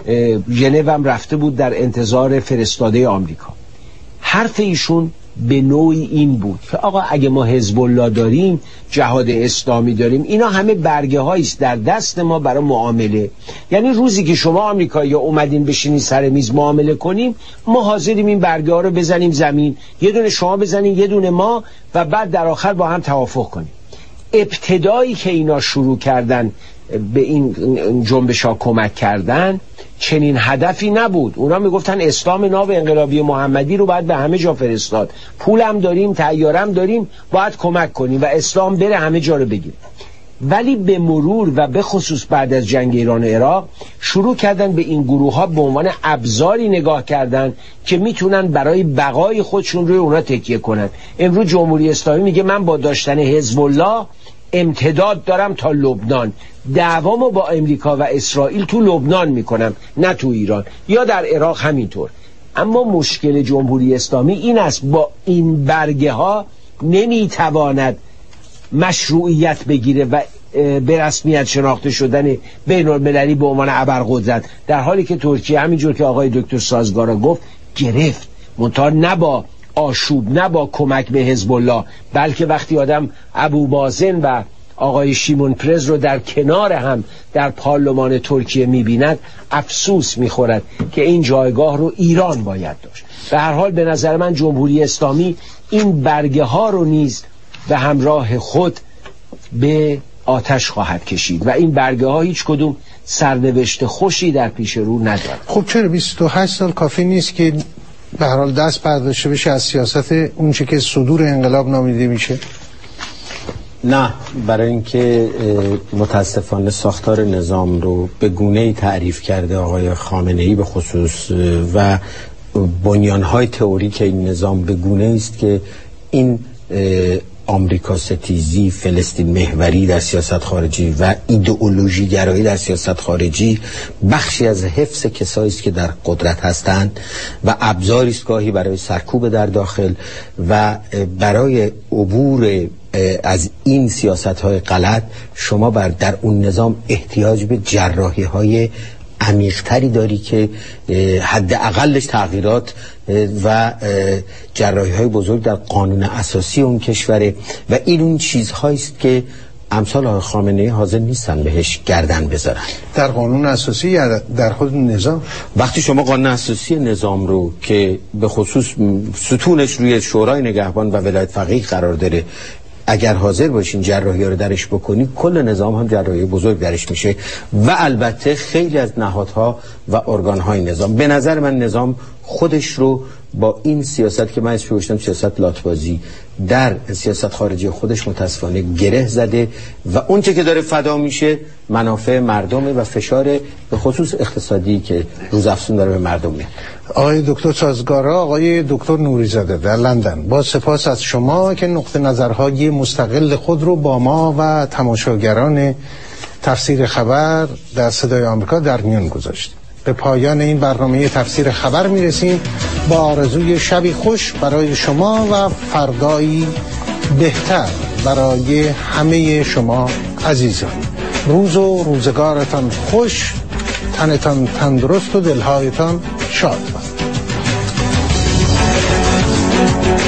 ژنو هم رفته بود در انتظار فرستاده آمریکا. حرف ایشون به نوعی این بود که آقا اگه ما حزب الله داریم، جهاد اسلامی داریم، اینا همه برگه هاییست در دست ما برای معامله. یعنی روزی که شما آمریکایی‌ها اومدین بشینین سر میز معامله کنیم، ما حاضریم این برگه ها رو بزنیم زمین، یه دونه شما بزنین یه دونه ما، و بعد در آخر با هم توافق کنیم. ابتدایی که اینا شروع کردن به این جنبش ها کمک کردن چنین هدفی نبود. اونا میگفتن اسلام ناب انقلابی محمدی رو باید به همه جا فرستاد، پولم داریم، طیارم داریم، باید کمک کنیم و اسلام بره همه جا رو بگیره. ولی به مرور و به خصوص بعد از جنگ ایران و عراق شروع کردن به این گروه ها به عنوان ابزاری نگاه کردن که میتونن برای بقای خودشون روی اونا تکیه کنن. امروز جمهوری اسلامی میگه من با داشتن حزب الله امتداد دارم تا لبنان، دعوامو با امریکا و اسرائیل تو لبنان میکنم نه تو ایران، یا در عراق همینطور. اما مشکل جمهوری اسلامی این است با این برگه ها نمیتواند مشروعیت بگیره و به رسمیت شناخته شدن بین المللی به عنوان ابرقدرت، در حالی که ترکیه همینجور که آقای دکتر سازگارا گفت گرفت، منتها نه با آشوب، نه با کمک به حزب الله، بلکه وقتی آدم ابو مازن و آقای شیمون پرز رو در کنار هم در پارلمان ترکیه میبیند، افسوس میخورد که این جایگاه رو ایران باید داشت. به هر حال به نظر من جمهوری اسلامی این برگه ها رو نیز به همراه خود به آتش خواهد کشید و این برگه ها هیچ کدوم سرنوشت خوشی در پیش رو ندارد. خب چرا بیست و هشت سال کافی نیست که به هر حال دست برداشته بشه از سیاست اون چه که صدور انقلاب نامیده میشه؟ نه، برای اینکه متاسفانه ساختار نظام رو به گونه‌ای تعریف کرده آقای خامنه‌ای به خصوص و بنیان‌های تئوریک این نظام به گونه‌ای است که این آمریکا ستیزی، فلسطین محوری در سیاست خارجی و ایدئولوژی گرایی در سیاست خارجی بخشی از حفظ کسایی است که در قدرت هستند و ابزاری است گاهی برای سرکوب در داخل و برای عبور از این سیاست‌های غلط. شما بر در اون نظام احتیاج به جراحی‌های عمیق‌تری داری که حداقلش تغییرات و جراحی‌های بزرگ در قانون اساسی اون کشوره و این اون چیزهایی است که امثال آقای خامنه‌ای حاضر نیستن بهش گردن بذارن. در قانون اساسی یا در خود نظام؟ وقتی شما قانون اساسی نظام رو که به خصوص ستونش روی شورای نگهبان و ولایت فقیه قرار داره اگر حاضر باشین جراحی رو درش بکنی، کل نظام هم جراحی بزرگ درش میشه و البته خیلی از نهادها و ارگانهای نظام. به نظر من نظام خودش رو با این سیاست که من اسمش گذاشتم سیاست لاتبازی در سیاست خارجی خودش متاسفانه گره زده و اون چه که داره فدا میشه منافع مردمه و فشار به خصوص اقتصادی که روزافزون داره به مردم میاد. آقای دکتر سازگارا، آقای دکتر نوریزاده در لندن، با سپاس از شما که نقطه نظرهای مستقل خود رو با ما و تماشاگران تفسیر خبر در صدای آمریکا در میون گذاشتید. به پایان این برنامه تفسیر خبر میرسیم با آرزوی شبی خوش برای شما و فردایی بهتر برای همه شما عزیزان. روز و روزگارتان خوش، تنتان تندرست و دلهایتان شاد باد.